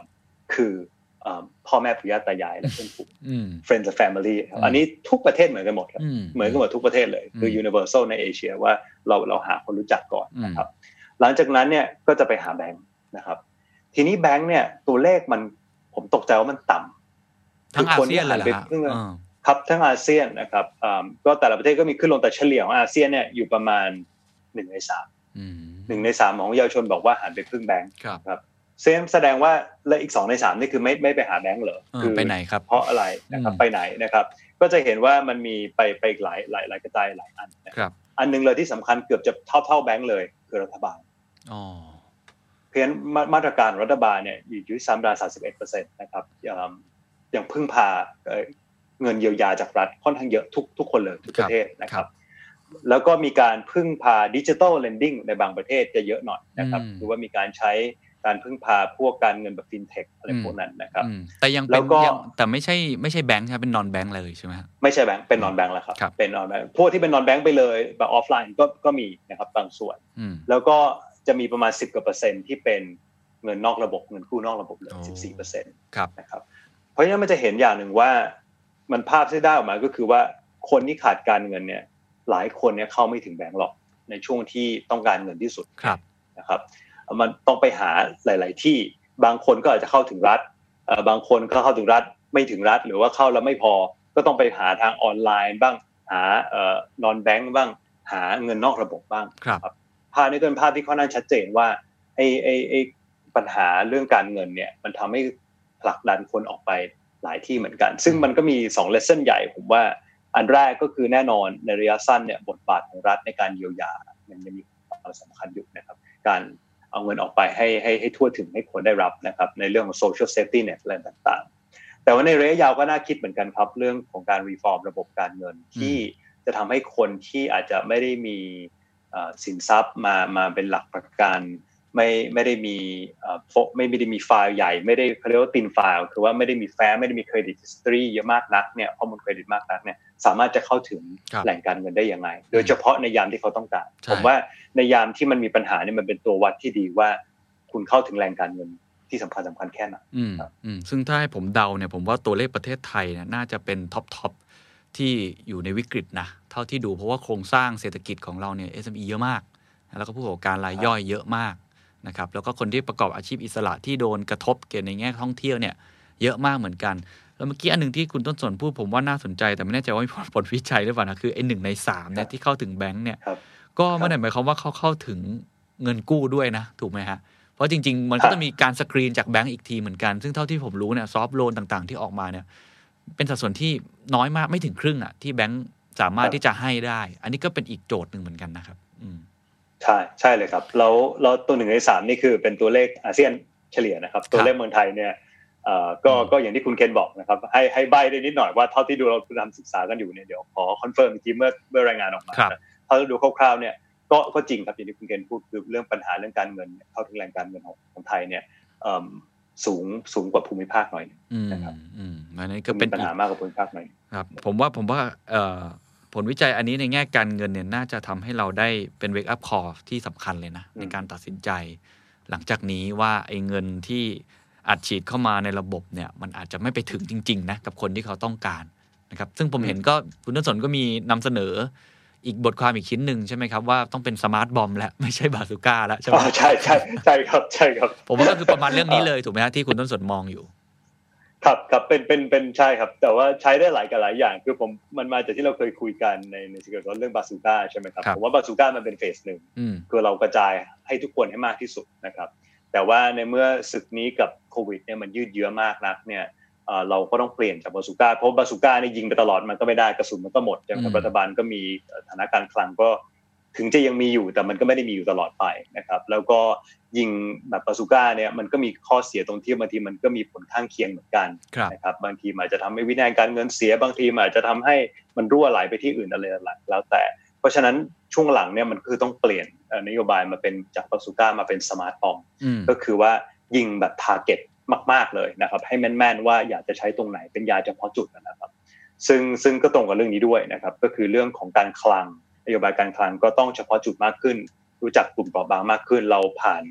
S3: คือพ่อแม่ปู่ย่าตายายและเพื่อนฝูง friends and family อันนี้ทุกประเทศเหมือนกันหมดครับเหมือนกันหมดทุกประเทศเลยคือ universal ในเอเชียว่าเราหาคนรู้จักก่อนนะครับหลังจากนั้นเนี่ยก็จะไปหาแบงค์นะครับทีนี้แบงค์เนี่ยตัวเลขมันผมตกใจว่ามันต่ำ
S2: ทั้งอาเซียนเลยเหรอ
S3: ครับทั้งอาเซียนนะครับก็แต่ละประเทศก็มีขึ้นลงแต่เฉลี่ยของอาเซียนเนี่ยอยู่ประมาณ1 ใน 3 1 ใน 3ของเยาวชนบอกว่าหันไปพึ่งแบงค์ครับแสดงว่าและอีก2 ใน 3นี่คือไม่ไปหาแบงค์เหรอ
S2: คือไปไหนครับ
S3: เพราะอะไรนะครับไปไหนนะครับก็จะเห็นว่ามันมีไปหลายกระจายหลายอันนะครับอันนึงเลยที่สำคัญเกือบจะเท่าแบงค์เลยคือรัฐบาลเพราะฉะนั้นมาตรการรัฐบาลเนี่ยอยู่ที่31% นะครับยังพึ่งพาเงินเยียวยาจากรัฐค่อนข้างเยอะทุกคนเลยทุกประเทศนะครับแล้วก็มีการพึ่งพาดิจิทัลเลนดิ้งในบางประเทศจะเยอะหน่อยนะครับหรือว่ามีการใช้การพึ่งพาพวกการเงินแบบฟินเทคอะไรพวกนั้นนะครับ
S2: แต่ยังเป็นแต่ไม่ใช่แบงค์ใช่เป็นนอนแบงค์เลยใช่ไหมครับ
S3: ไม่ใช่แบงค์เป็นนอนแบงค์แล้วครับเป็นนอนแบงค์พวกที่เป็นนอนแบงค์ไปเลยแบบออฟไลน์ก็มีนะครับบางส่วนแล้วก็จะมีประมาณ10% ที่เป็นเงินนอกระบบเงินกู้นอกระบบเลย 14% นะครับเพราะฉะนั้นมันจะเห็นอย่างหนึ่งว่ามันภาพที่ได้ออกมาก็คือว่าคนที่ขาดการเงินเนี่ยหลายคนเนี่ยเข้าไม่ถึงแบงก์หรอกในช่วงที่ต้องการเงินที่สุดนะครับมันต้องไปหาหลายๆที่บางคนก็อาจจะเข้าถึงรัฐบางคนก็เข้าถึงรัฐไม่ถึงรัฐหรือว่าเข้าแล้วไม่พอก็ต้องไปหาทางออนไลน์บ้างหานอนแบงก์บ้างหาเงินนอกระบบบ้างครับภาพนี้เป็นภาพที่ค่อนข้างชัดเจนว่าไอ้ปัญหาเรื่องการเงินเนี่ยมันทำให้ผลักดันคนออกไปหลายที่เหมือนกันซึ่งมันก็มี2 lesson ใหญ่ผมว่าอันแรกก็คือแน่นอนในระยะสั้นเนี่ยบทบาทของรัฐในการเยียวยามันยังมีความสำคัญอยู่นะครับการเอาเงินออกไปให้ทั่วถึงให้คนได้รับนะครับในเรื่องของ social safety net อะไรต่างๆแต่ว่าในระยะยาวก็น่าคิดเหมือนกันครับเรื่องของการ reform ระบบการเงินที่จะทำให้คนที่อาจจะไม่ได้มีสินทรัพย์มาเป็นหลักประกันไม่ได้มีไฟล์ใหญ่ไม่ได้เขาเรียกว่าตินไฟล์คือว่าไม่ได้มีแฟ้มไม่ได้มีเครดิต history เยอะมากนักเนี่ยข้อมูลเครดิตมากนักเนี่ยสามารถจะเข้าถึงแหล่งการเงินได้ยังไงโดยเฉพาะในยามที่เขาต้องการผมว่าในยามที่มันมีปัญหาเนี่ยมันเป็นตัววัดที่ดีว่าคุณเข้าถึงแหล่งการเงินที่สำคัญแค่ไหน
S2: ซึ่งถ้าให้ผมเดาเนี่ยผมว่าตัวเลขประเทศไทยเนี่ยน่าจะเป็นท็อปที่อยู่ในวิกฤตนะเท่าที่ดูเพราะว่าโครงสร้างเศรษฐกิจของเราเนี่ย SME เยอะมากแล้วก็ผู้ประกอบการรายย่อยเยอะมากนะครับแล้วก็คนที่ประกอบอาชีพอิสระที่โดนกระทบเกี่ยวในแง่ท่องเที่ยวเนี่ยเยอะมากเหมือนกันแล้วเมื่อกี้อันนึงที่คุณต้นสนพูดผมว่าน่าสนใจแต่ไม่แน่ใจว่ามีผลวิจัยหรือเปล่านะคือไอ้1 ใน 3เนี่ยที่เข้าถึงแบงค์เนี่ยก็ไม่ได้หมายความว่าเขาเข้าถึงเงินกู้ด้วยนะถูกไหมฮะเพราะจริงๆมันก็จะมีการสกรีนจากแบงค์อีกทีเหมือนกันซึ่งเท่าที่ผมรู้เนี่ยซอฟท์โลนต่างๆที่ออกมาเนี่ยเป็นสัดส่วนที่น้อยมากไม่ถึงครึ่งอ่ะที่แบงค์สามารถที่จะให้ได้อันนี้ก็เป็นอีกโจทย์นึงเหมือนกันนะครับ
S3: ใช่เลยครับแล้วตัว1 ใน 3นี่คือเป็นตัวเลขอาเซียนเฉลี่ยนะครับตัวเลขเมืองไทยเนี่ยก็อย่างที่คุณเคนบอกนะครับให้ใบได้นิดหน่อยว่าเท่าที่ดูเราทำศึกษากันอยู่เนี่ยเดี๋ยวขอคอนเฟิร์มอีกทีเมื่อรายงานออกมาถ้าเราดูคร่าวๆเนี่ยก็จริงครับอย่างที่คุณเคนพูดคือเรื่องปัญหาเรื่องการเงินเข้าถึงแหล่งการเงินของไทยเนี่ยสูงกว่าภูมิภาคหน่อยนะครับ
S2: อันนี้ก็เป็น
S3: ปัญหามากกว่าภูมิภาคหน่อย
S2: ครับผมว่าผลวิจัยอันนี้ในแง่การเงินเนี่ยน่าจะทำให้เราได้เป็น wake up call ที่สำคัญเลยนะในการตัดสินใจหลังจากนี้ว่าไอ้เงินที่อัดฉีดเข้ามาในระบบเนี่ยมันอาจจะไม่ไปถึงจริงๆนะกับคนที่เขาต้องการนะครับซึ่งผมเห็นก็คุณต้นสนก็มีนำเสนออีกบทความอีกชิ้นหนึ่งใช่ไหมครับว่าต้องเป็นสมาร์ทบอมแล้วไม่ใช่บาซูก้าแล้วใช่ไหม
S3: ใช่ครับ
S2: ผมว่าก็คือประมาณเรื่องนี้เลยถูกไหมฮะที่คุณต้นสนมองอยู่
S3: ครับเป็นใช่ครับแต่ว่าใช้ได้หลายอย่างคือมันมาจากที่เราเคยคุยกันในเกี่ยวกับเรื่องบาซูก้าใช่ไหมครับผมว่าบาซูก้ามันเป็นเฟส 1คือเรากระจายให้ทุกคนให้มากที่สุดนะครับแต่ว่าในเมื่อศึกนี้กับโควิดเนี่ยมันยืดเยื้อมากนักเนี่ยเราก็ต้องเปลี่ยนจากบาซูก้าเพราะบาซูก้าเนี่ยยิงไปตลอดมันก็ไม่ได้กระสุนมันก็หมดใช่ไหมครับรัฐบาลก็มีฐานะการคลังก็ถึงจะยังมีอยู่แต่มันก็ไม่ได้มีอยู่ตลอดไปนะครับแล้วก็ยิงแบบบาซูก้าเนี่ยมันก็มีข้อเสียตรงที่บางทีมันก็มีผลข้างเคียงเหมือนกันนะครับบางทีอาจจะทำให้วินัยการเงินเสียบางทีอาจจะทำให้มันรั่วไหลไปที่อื่นอะไรแล้วแต่เพราะฉะนั้นช่วงหลังเนี่ยมันคือต้องเปลี่ยนนโยบายมาเป็นจากบาซูก้ามาเป็นสมาร์ทบอมก็คือว่ายิงแบบทาร์เก็ตมากๆเลยนะครับให้แม่นๆว่าอยากจะใช้ตรงไหนเป็นยาเฉพาะจุดนะครับซึ่งก็ตรงกับเรื่องนี้ด้วยนะครับก็คือเรื่องของการคลังนโยบายการคลังก็ต้องเฉพาะจุดมากขึ้นรู้จักกลุ่มเปราะบางมากขึ้นเราผ่าน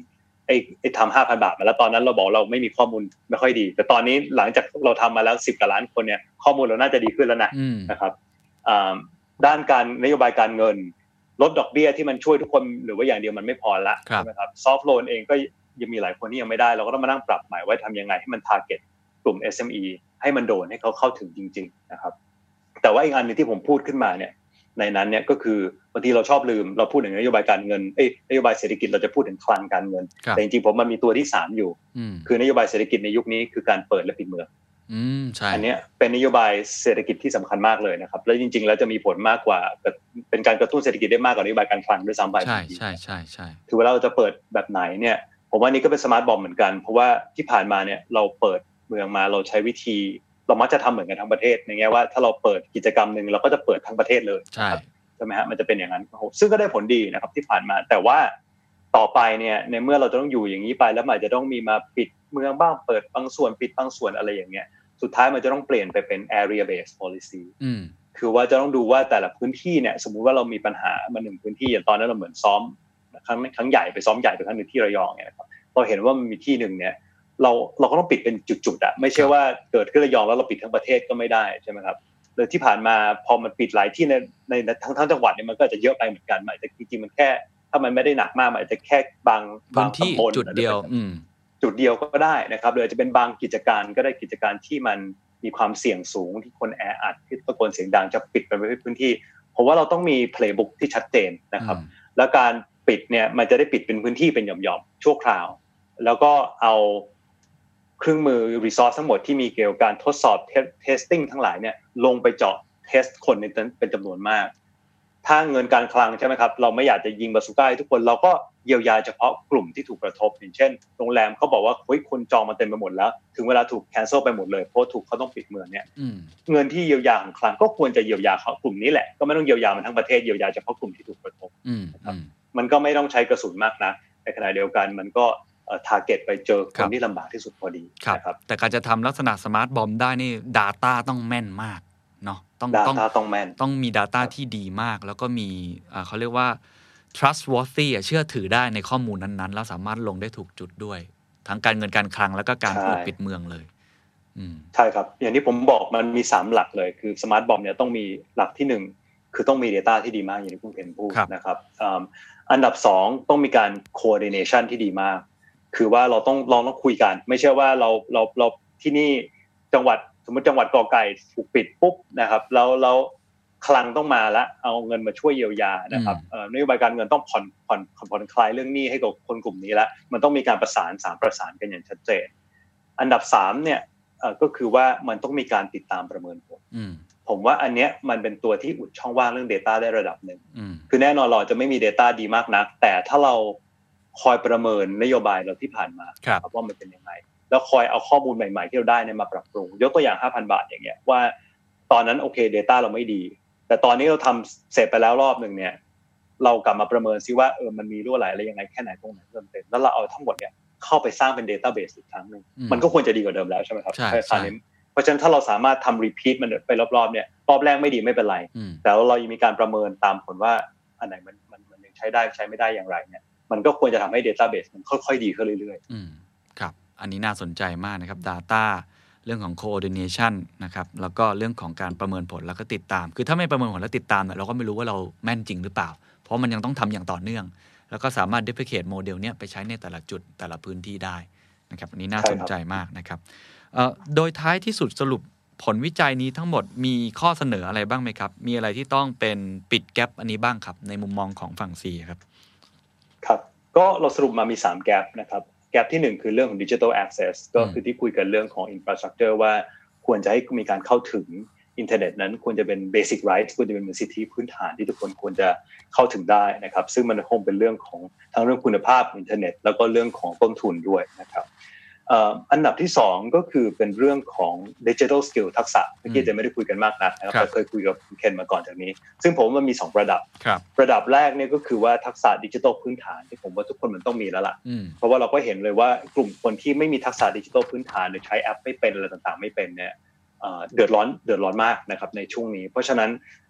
S3: ทำ 5,000 บาทมาแล้วตอนนั้นเราบอกเราไม่มีข้อมูลไม่ค่อยดีแต่ตอนนี้หลังจากเราทำมาแล้ว10กว่าล้านคนเนี่ยข้อมูลเราน่าจะดีขึ้นแล้วนะครับด้านการนโยบายการเงินลดดอกเบี้ยที่มันช่วยทุกคนหรือว่าอย่างเดียวมันไม่พอละใช่ไหมครับซอฟท์โลนเองก็ยังมีหลายคนที่ยังไม่ได้เราก็ต้องมานั่งปรับใหม่ว่าทำยังไงให้มันทาร์เก็ตกลุ่ม SME ให้มันโดนให้เขาเข้าถึงจริงๆนะครับแต่ว่าอีกอันนึงที่ผมพูดขึ้นมาเนี่ยในนั้นเนี่ยก็คือบางทีเราชอบลืมเราพูดถึงนโยบายการเงินนโยบายเศรษฐกิจเราจะพูดถึงคลังการเงินแต่จริงๆผมมันมีตัวที่3อยู่คือนโยบายเศรษฐกิจในยุคนี้คือการเปิดและปิดเมือง
S2: ใช่
S3: อันนี้เป็นนโยบายเศรษฐกิจที่สำคัญมากเลยนะครับแล้วจริงๆแล้วจะมีผลมากกว่าเป็นการกระตุ้นเศรษฐกิจได้มากกว่านโยบายการคลังด้วยซ้ำไป
S2: ใช่
S3: ถือว่าเราจะเปิดแบบไหนเนี่ยผมว่านี่ก็เป็นสมาร์ทบอมเหมือนกันเพราะว่าที่ผ่านมาเนี่ยเราเปิดเมืองมาเราใช้วิธีเรามักจะทำเหมือนกันทั้งประเทศในแง่ว่าถ้าเราเปิดกิจกรรมนึงเราก็จะเปิดทั้งประเทศเลยใช่ไหมฮะมันจะเป็นอย่างนั้นซึ่งก็ได้ผลดีนะครับที่ผ่านมาแต่ว่าต่อไปเนี่ยในเมื่อเราจะต้องอยู่อย่างนี้ไปแล้วมันอาจจะต้องมีมาปิดเมืองบ้างเปิดบางส่วนปิดบางส่วนอะไรอย่างเงี้ยสุดท้ายมันจะต้องเปลี่ยนไปเป็น area based policy คือว่าจะต้องดูว่าแต่ละพื้นที่เนี่ยสมมุติว่าเรามีปัญหามา1พื้นที่อย่างตอนนั้นเราเหมือนซ้อมครั้งใหญ่ไปซ้อมใหญ่ไปครั้งนึงที่ระยองเนี่ยนะครับเราเห็นว่ามันมีที่นึงเนี่ยเราก็ต้องปิดเป็นจุดๆอ่ะไม่ใช่ว่าเกิดขึ้นระยองแล้วเราปิดทั้งประเทศก็ไม่ได้ใช่ไหมครับเลยที่ผ่านมาพอมันปิดหลายที่ในทั้งจังหวัดเนี่ยมันก็จะเยอะไปเหมือนกันแต่จริงๆมันแค่ถ้ามันไม่ได้หนักมากมันอาจจะแค่บาง
S2: ตำบลจุดเดี
S3: ยวก็ได้นะครับหรือจะเป็นบางกิจการก็ได้กิจการที่มันมีความเสี่ยงสูงที่คนแออัดที่ตะโกนเสียงดังจะปิดไปพื้นที่เพราะว่าเราต้องมี playbook ที่ชัดเจนนะครับแล้วการปิดเนี่ยมันจะได้ปิดเป็นพื้นที่เป็นหย่อมๆชั่วคราวแล้วก็เอาเครื่องมือ resource ทั้งหมดที่มีเกี่ยวกับการทดสอบ testing ทั้งหลายเนี่ยลงไปเจาะ test คนในนั้นเป็นจำนวนมากถ้าเงินการคลังใช่ไหมครับเราไม่อยากจะยิงบาซูก้าให้ทุกคนเราก็เยียวยาเฉพาะกลุ่มที่ถูกกระทบอย่างเช่นโรงแรมเขาบอกว่าคนจองมาเต็มไปหมดแล้วถึงเวลาถูก cancel ไปหมดเลยเพราะถูกเขาต้องปิดเมืองเนี่ยเงินที่เยียวยาของคลังก็ควรจะเยียวยาเขากลุ่มนี้แหละก็ไม่ต้องเยียวยามันทั้งประเทศเยียวยาเฉพาะกลุ่มที่ถูกกระทบนะครับมันก็ไม่ต้องใช้กระสุนมากนะในขณะเดียวกันมันก็target ไปเจอคนที่ลำบากที่สุดพอดี
S2: นะครับแต่การจะทำลักษณะสมาร์ทบอมได้นี่ data ต้องแม่นมากเนาะ
S3: ต้องแม่น
S2: ต้องมี data ที่ดีมากแล้วก็มีเขาเรียกว่า trustworthy เชื่อถือได้ในข้อมูลนั้นๆแล้วสามารถลงได้ถูกจุดด้วยทั้งการเงินการคลังแล้วก็การเปิดปิดเมืองเลย
S3: ใช่ครับอย่างที่ผมบอกมันมี3หลักเลยคือสมาร์ทบอมเนี่ยต้องมีหลักที่1คือต้องมี data ที่ดีมากอย่างที่คุณเพนพูดนะครับอันดับ2ต้องมีการ coordination ที่ดีมากคือว่าเราต้องคุยกันไม่ใช่ว่าเราที่นี่จังหวัดสมมติจังหวัดกอไก่ถูกปิดปุ๊บนะครับแล้วคลังต้องมาแล้วเอาเงินมาช่วยเยียวยานะครับนโยบายการเงินต้องผ่อนคลายเรื่องหนี้ให้กับคนกลุ่มนี้แล้วมันต้องมีการประสานกันอย่างชัดเจนอันดับ3เนี่ยก็คือว่ามันต้องมีการติดตามประเมินผลผมว่าอันเนี้ยมันเป็นตัวที่อุดช่องว่างเรื่อง data ได้ระดับนึงคือแน่นอนเราจะไม่มี data ดีมากนักแต่ถ้าเราคอยประเมินนโยบายเราที่ผ่านมาครับว่ามันเป็นยังไงแล้วคอยเอาข้อมูลใหม่ๆที่เราได้เนี่ยมาปรับปรุงยกตัวอย่าง 5,000 บาทอย่างเงี้ยว่าตอนนั้นโอเค data เราไม่ดีแต่ตอนนี้เราทำเสร็จไปแล้วรอบนึงเนี่ยเรากลับมาประเมินซิว่ามันมีรั่วไหลอะไรยังไงแค่ไหนตรงไหนเพิ่มเติมแล้วเราเอาทั้งหมดเนี่ยเข้าไปสร้างเป็น database อีกครั้งนึงมันก็ควรจะดีกว่าเดิมแล้วใช่มั้ยครับใช่เพราะฉะนั้นถ้าเราสามารถทำ repeat มันไปรอบๆเนี่ยรอบแรกไม่ดีไม่เป็นไรแต่เรายังมีการประเมินตามผลว่าอันไหนมันยังใช้ได้ใช้ไม่ได้อย่างไรเนี่ยมันก็ควรจะทำให้ database มันค่อยๆดีขึ้นเรื่อย
S2: ๆครับอันนี้น่าสนใจมากนะครับ data เรื่องของ coordination นะครับแล้วก็เรื่องของการประเมินผลแล้วก็ติดตามคือถ้าไม่ประเมินผลแล้วติดตามเนี่ยเราก็ไม่รู้ว่าเราแม่นจริงหรือเปล่าเพราะมันยังต้องทำอย่างต่อเนื่องแล้วก็สามารถ duplicate โมเดลเนี้ยไปใช้ในแต่ละจุดแต่ละพื้นที่ได้นะครับอันนี้น่าสนใจมากนะครับโดยท้ายที่สุดสรุปผลวิจัยนี้ทั้งหมดมีข้อเสนออะไรบ้างไหมครับมีอะไรที่ต้องเป็นปิดแกปอันนี้บ้างครับในมุมมองของฝั่ง C ครับ
S3: ครับก็เราสรุปมามี3แกปนะครับแกปที่1คือเรื่องของ Digital Access ก็คือที่คุยกันเรื่องของ Infrastructure ว่าควรจะให้มีการเข้าถึงอินเทอร์เน็ตนั้นควรจะเป็น Basic Rights ควรจะเป็นสิทธิพื้นฐานที่ทุกคนควรจะเข้าถึงได้นะครับซึ่งมันคงเป็นเรื่องของทั้งเรื่องคุณภาพอินเทอร์เน็ตแล้วก็เรื่องของต้นทุนด้วยนะครับอันดับที่2ก็คือเป็นเรื่องของ Digital Skill ทักษะเมื่อกี้จะไม่ได้คุยกันมากนักนะครับเคยคุยกับเคนมาก่อนจากนี้ซึ่งผมว่ามันมี2ระดับแรกเนี่ยก็คือว่าทักษะดิจิทัลพื้นฐานที่ผมว่าทุกคนมันต้องมีแล้วล่ะเพราะว่าเราก็เห็นเลยว่ากลุ่มคนที่ไม่มีทักษะดิจิทัลพื้นฐานหรือใช้แอปไม่เป็นอะไรต่างๆไม่เป็นเนี่ยเดือดร้อนมากนะครับในช่วงนี้เพราะฉะนั้น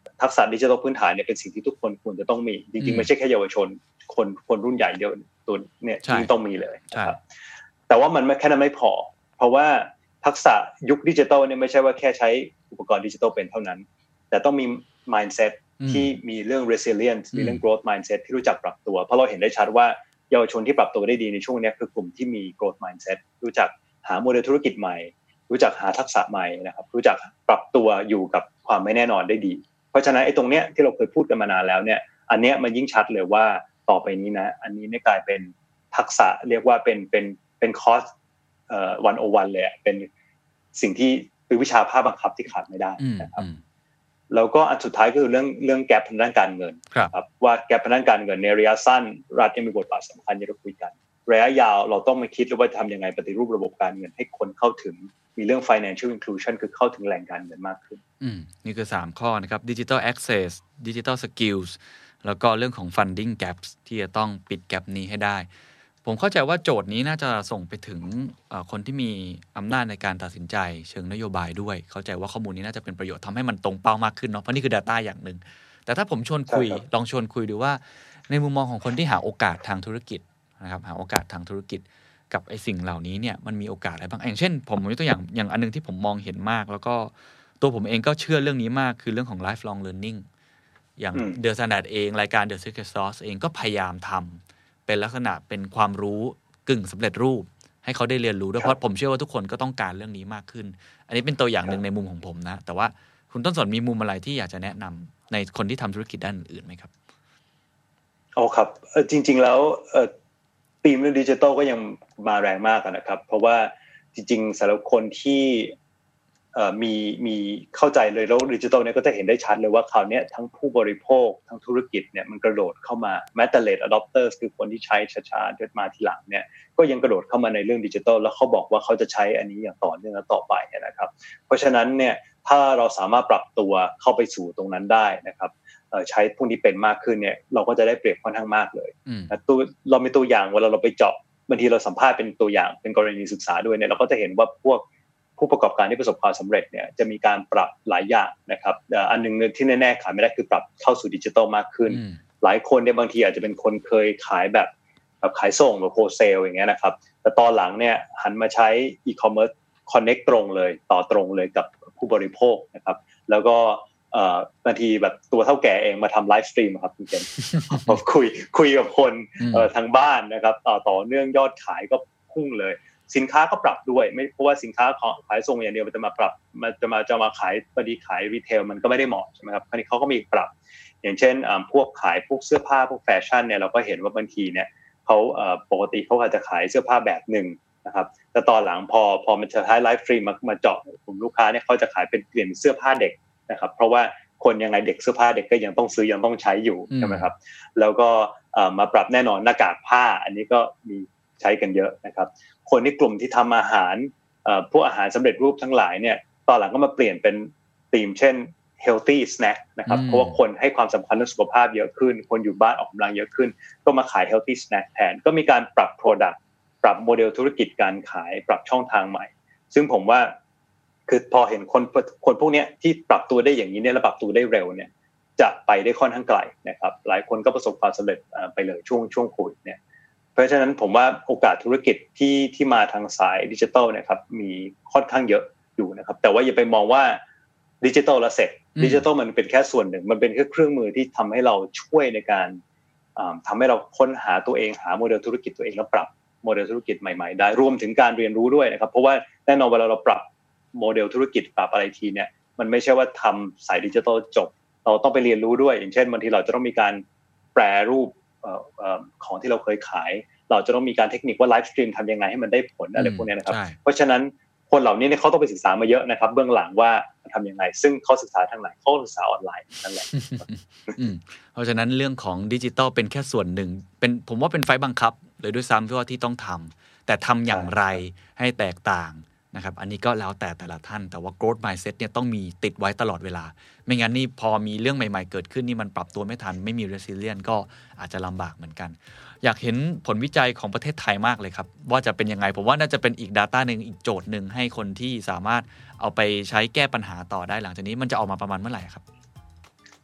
S3: ทักษะดิจิทัลพื้นฐานเนี่ยเป็นสิ่งที่ทุกคนควรจะต้องมีจริงๆไม่ใช่แค่เยาวชนคนรุ่นใหญ่เดียวตัวเนี่ยที่ต้องมีเลยนะครับแต่ว่ามันแค่นั้นไม่พอเพราะว่าทักษะยุคดิจิทัลเนี่ยไม่ใช่ว่าแค่ใช้อุปกรณ์ดิจิทัลเป็นเท่านั้นแต่ต้องมี mindset ที่มีเรื่อง resilience มีเรื่อง growth mindset ที่รู้จักปรับตัวเพราะเราเห็นได้ชัดว่าเยาวชนที่ปรับตัวได้ดีในช่วงนี้คือกลุ่มที่มี growth mindset รู้จักหาโมเดลธุรกิจใหม่รู้จักหาทักษะใหม่นะครับรู้จักปรับตัวอยู่กับความไม่แน่นอนได้ดีเพราะฉะนั้นไอ้ตรงเนี้ยที่เราเคยพูดกันมานานแล้วเนี่ยอันเนี้ยมันยิ่งชัดเลยว่าต่อไปนี้นะอันนี้เนี่ยกลายเป็นทักษะเรียกว่าเป็นคอร์ส101เลยเป็นสิ่งที่เป็นวิชาภาคบังคับที่ขาดไม่ได้นะครับแล้วก็อันสุดท้ายก็คือเรื่องแกปทางด้านการเงินครับว่าแกปทางด้านการเงินในระยะสั้นรัฐยังมีบทบาทสำคัญที่เราคุยกันระยะยาวเราต้องมาคิดว่าจะทำยังไงปฏิรูประบบการเงินให้คนเข้าถึงมีเรื่อง financial inclusion คือเข้าถึงแหล่งการเงินมากขึ้น
S2: นี่คือ3ข้อนะครับ digital access digital skills แล้วก็เรื่องของ funding gaps ที่จะต้องปิด gap นี้ให้ได้ผมเข้าใจว่าโจทย์นี้น่าจะส่งไปถึงคนที่มีอำนาจในการตัดสินใจเชิงนโยบายด้วยเข้าใจว่าข้อมูลนี้น่าจะเป็นประโยชน์ทำให้มันตรงเป้ามากขึ้นเนาะเพราะนี่คือ data อย่างนึงแต่ถ้าผมลองชวนคุยดูว่าในมุมมองของคนที่หาโอกาสทางธุรกิจนะครับหาโอกาสทางธุรกิจกับไอ้สิ่งเหล่านี้เนี่ยมันมีโอกาสอะไรบ้างอย่างเช่นผมยกตัวอย่างอันนึงที่ผมมองเห็นมากแล้วก็ตัวผมเองก็เชื่อเรื่องนี้มากคือเรื่องของ lifelong learning อย่าง The Standard เองรายการ The Secret Sauce เองก็พยายามทำเป็นลักษณะเป็นความรู้กึ่งสำเร็จรูปให้เขาได้เรียนรู้ด้วยเพราะผมเชื่อว่าทุกคนก็ต้องการเรื่องนี้มากขึ้นอันนี้เป็นตัวอย่างหนึ่งในมุมของผมนะแต่ว่าคุณต้นสนมีมุมอะไรที่อยากจะแนะนำในคนที่ทำธุรกิจด้านอื่นไหมครับ
S3: ครับจริงๆแล้วธีมเรื่องดิจิทัลก็ยังมาแรงมากนะครับเพราะว่าจริงๆสำหรับคนที่มีเข้าใจเลยแล้วดิจิทัลเนี่ยก็จะเห็นได้ชัดเลยว่าคราวนี้ทั้งผู้บริโภคทั้งธุรกิจเนี่ยมันกระโดดเข้ามาแม้แต่ late adopters คือคนที่ใช้ช้าๆเดินมาทีหลังเนี่ยก็ยังกระโดดเข้ามาในเรื่องดิจิทัลแล้วเขาบอกว่าเขาจะใช้อันนี้อย่างต่อเนื่องและต่อไปนะครับเพราะฉะนั้นเนี่ยถ้าเราสามารถปรับตัวเข้าไปสู่ตรงนั้นได้นะครับใช้พวกนี้เป็นมากขึ้นเนี่ยเราก็จะได้เปรียบค่อนข้างมากเลยเรามีตัวอย่างเวลาเราไปเจาะบางทีเราสัมภาษณ์เป็นตัวอย่างเป็นกรณีศึกษาด้วยเนี่ยเราก็จะเห็นว่าพวกผู้ประกอบการที่ประสบความสำเร็จเนี่ยจะมีการปรับหลายอย่างนะครับอันนึงที่แน่ๆขาดไม่ได้คือปรับเข้าสู่ดิจิทัลมากขึ้นหลายคนเนี่ยบางทีอาจจะเป็นคนเคยขายแบบขายส่งแบบโฮลเซลอย่างเงี้ยนะครับแต่ตอนหลังเนี่ยหันมาใช้อีคอมเมิร์ซคอนเนคตรงเลยต่อตรงเลยกับผู้บริโภคนะครับแล้วก็บางทีแบบตัวเท่าแก่เองมาทำไลฟ์สตรีมครับคุณเจนคุยกับคนทางบ้านนะครับต่อเนื่องยอดขายก็พุ่งเลยสินค้าก็ปรับด้วยไม่เพราะว่าสินค้าขายส่งอย่างเดียวมันจะมาปรับมันจะมาขายพอดีขายรีเทลมันก็ไม่ได้เหมาะใช่ไหมครับคราวนี้เขาก็มีปรับอย่างเช่นพวกขายพวกเสื้อผ้าพวกแฟชั่นเนี่ยเราก็เห็นว่าบางทีเนี่ยเขาปกติเขาอาจจะขายเสื้อผ้าแบบหนึ่งนะครับแต่ตอนหลังพอมันจะท้ายไลฟ์สตรีมมาเจาะกลุ่มลูกค้าเนี่ยเขาจะขายเป็นเปลี่ยนเสื้อผ้าเด็กนะครับเพราะว่าคนยังไงเด็กเสื้อผ้าเด็กก็ยังต้องซื้อยังต้องใช้อยู่ใช่ไหมครับแล้วก็มาปรับแน่นอนหน้ากากผ้าอันนี้ก็มีใช้กันเยอะนะครับคนในกลุ่มที่ทำอาหารพวกอาหารสำเร็จรูปทั้งหลายเนี่ยตอนหลังก็มาเปลี่ยนเป็นธีมเช่น healthy snack นะครับเพราะว่าคนให้ความสำคัญเรื่องสุขภาพเยอะขึ้นคนอยู่บ้านออกกำลังเยอะขึ้นก็มาขาย healthy snack แทนก็มีการปรับ product ปรับโมเดลธุรกิจการขายปรับช่องทางใหม่ซึ่งผมว่าคือพอเห็นคนพวกนี้ที่ปรับตัวได้อย่างนี้เนี่ยและปรับตัวได้เร็วเนี่ยจะไปได้ค่อนข้างไกลนะครับหลายคนก็ประสบความสำเร็จไปเลยช่วงโควิดเนี่ยเพราะฉะนั้นผมว่าโอกาสธุรกิจที่มาทางสายดิจิทัลนะครับมีค่อนข้างเยอะอยู่นะครับแต่ว่าอย่าไปมองว่าดิจิทัลแล้วเสร็จดิจิทัลมันเป็นแค่ส่วนหนึ่งมันเป็นแค่เครื่องมือที่ทำให้เราช่วยในการทำให้เราค้นหาตัวเองหาโมเดลธุรกิจตัวเองแล้วปรับโมเดลธุรกิจใหม่ๆได้รวมถึงการเรียนรู้ด้วยนะครับเพราะว่าแน่นอนเวลาเราปรับโมเดลธุรกิจปรับอะไรทีเนี่ยมันไม่ใช่ว่าทำสายดิจิทัลจบเราต้องไปเรียนรู้ด้วยอย่างเช่นบางทีเราจะต้องมีการแปรรูปของที่เราเคยขายเราจะต้องมีการเทคนิคว่าไลฟ์สตรีมทำยังไงให้มันได้ผลอะไรพวกนี้นะครับเพราะฉะนั้นคนเหล่านี้เนี่ยเขาต้องไปศึกษามาเยอะนะครับเบื้องหลังว่าทำยังไงซึ่งเขาศึกษาทางไหนเขาศึกษาออนไลน์นั่นแหละ
S2: เพราะฉะนั้นเรื่องของดิจิทัลเป็นแค่ส่วนหนึ่งเป็นผมว่าเป็นไฟบังคับเลยด้วยซ้ำที่ต้องทำแต่ทำอย่างไรให้แตกต่างนะครับอันนี้ก็แล้วแต่ละท่านแต่ว่า growth mindset เนี่ยต้องมีติดไว้ตลอดเวลาไม่งั้นนี่พอมีเรื่องใหม่ๆเกิดขึ้นนี่มันปรับตัวไม่ทันไม่มี resilient ก็อาจจะลำบากเหมือนกันอยากเห็นผลวิจัยของประเทศไทยมากเลยครับว่าจะเป็นยังไงผมว่าน่าจะเป็นอีก data นึงอีกโจทย์นึงให้คนที่สามารถเอาไปใช้แก้ปัญหาต่อได้หลังจากนี้มันจะออกมาประมาณเมื่อไหร่ครับ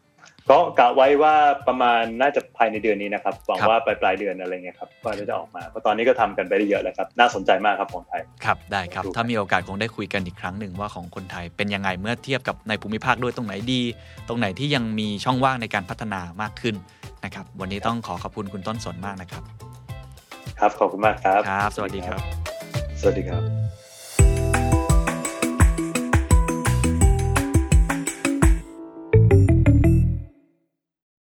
S3: ก็กะไว้ว่าประมาณน่าจะภายในเดือนนี้นะครับหวังว่าปลายเดือนอะไรเงี้ยครับก็จะออกมาเพราะตอนนี้ก็ทำกันไปได้เยอะแล้วครับน่าสนใจมากครับของไทย
S2: ครับได้ครับถ้ามีโอกาสคงได้คุยกันอีกครั้งหนึ่งว่าของคนไทยเป็นยังไงเมื่อเทียบกับในภูมิภาคด้วยตรงไหนดีตรงไหนที่ยังมีช่องว่างในการพัฒนามากขึ้นนะครับวันนี้ต้องขอขอบคุณคุณต้นสนมากนะครับ
S3: ครับขอบคุณมากครับ
S2: ครับสวัสดีครับ
S3: สวัสดีครับ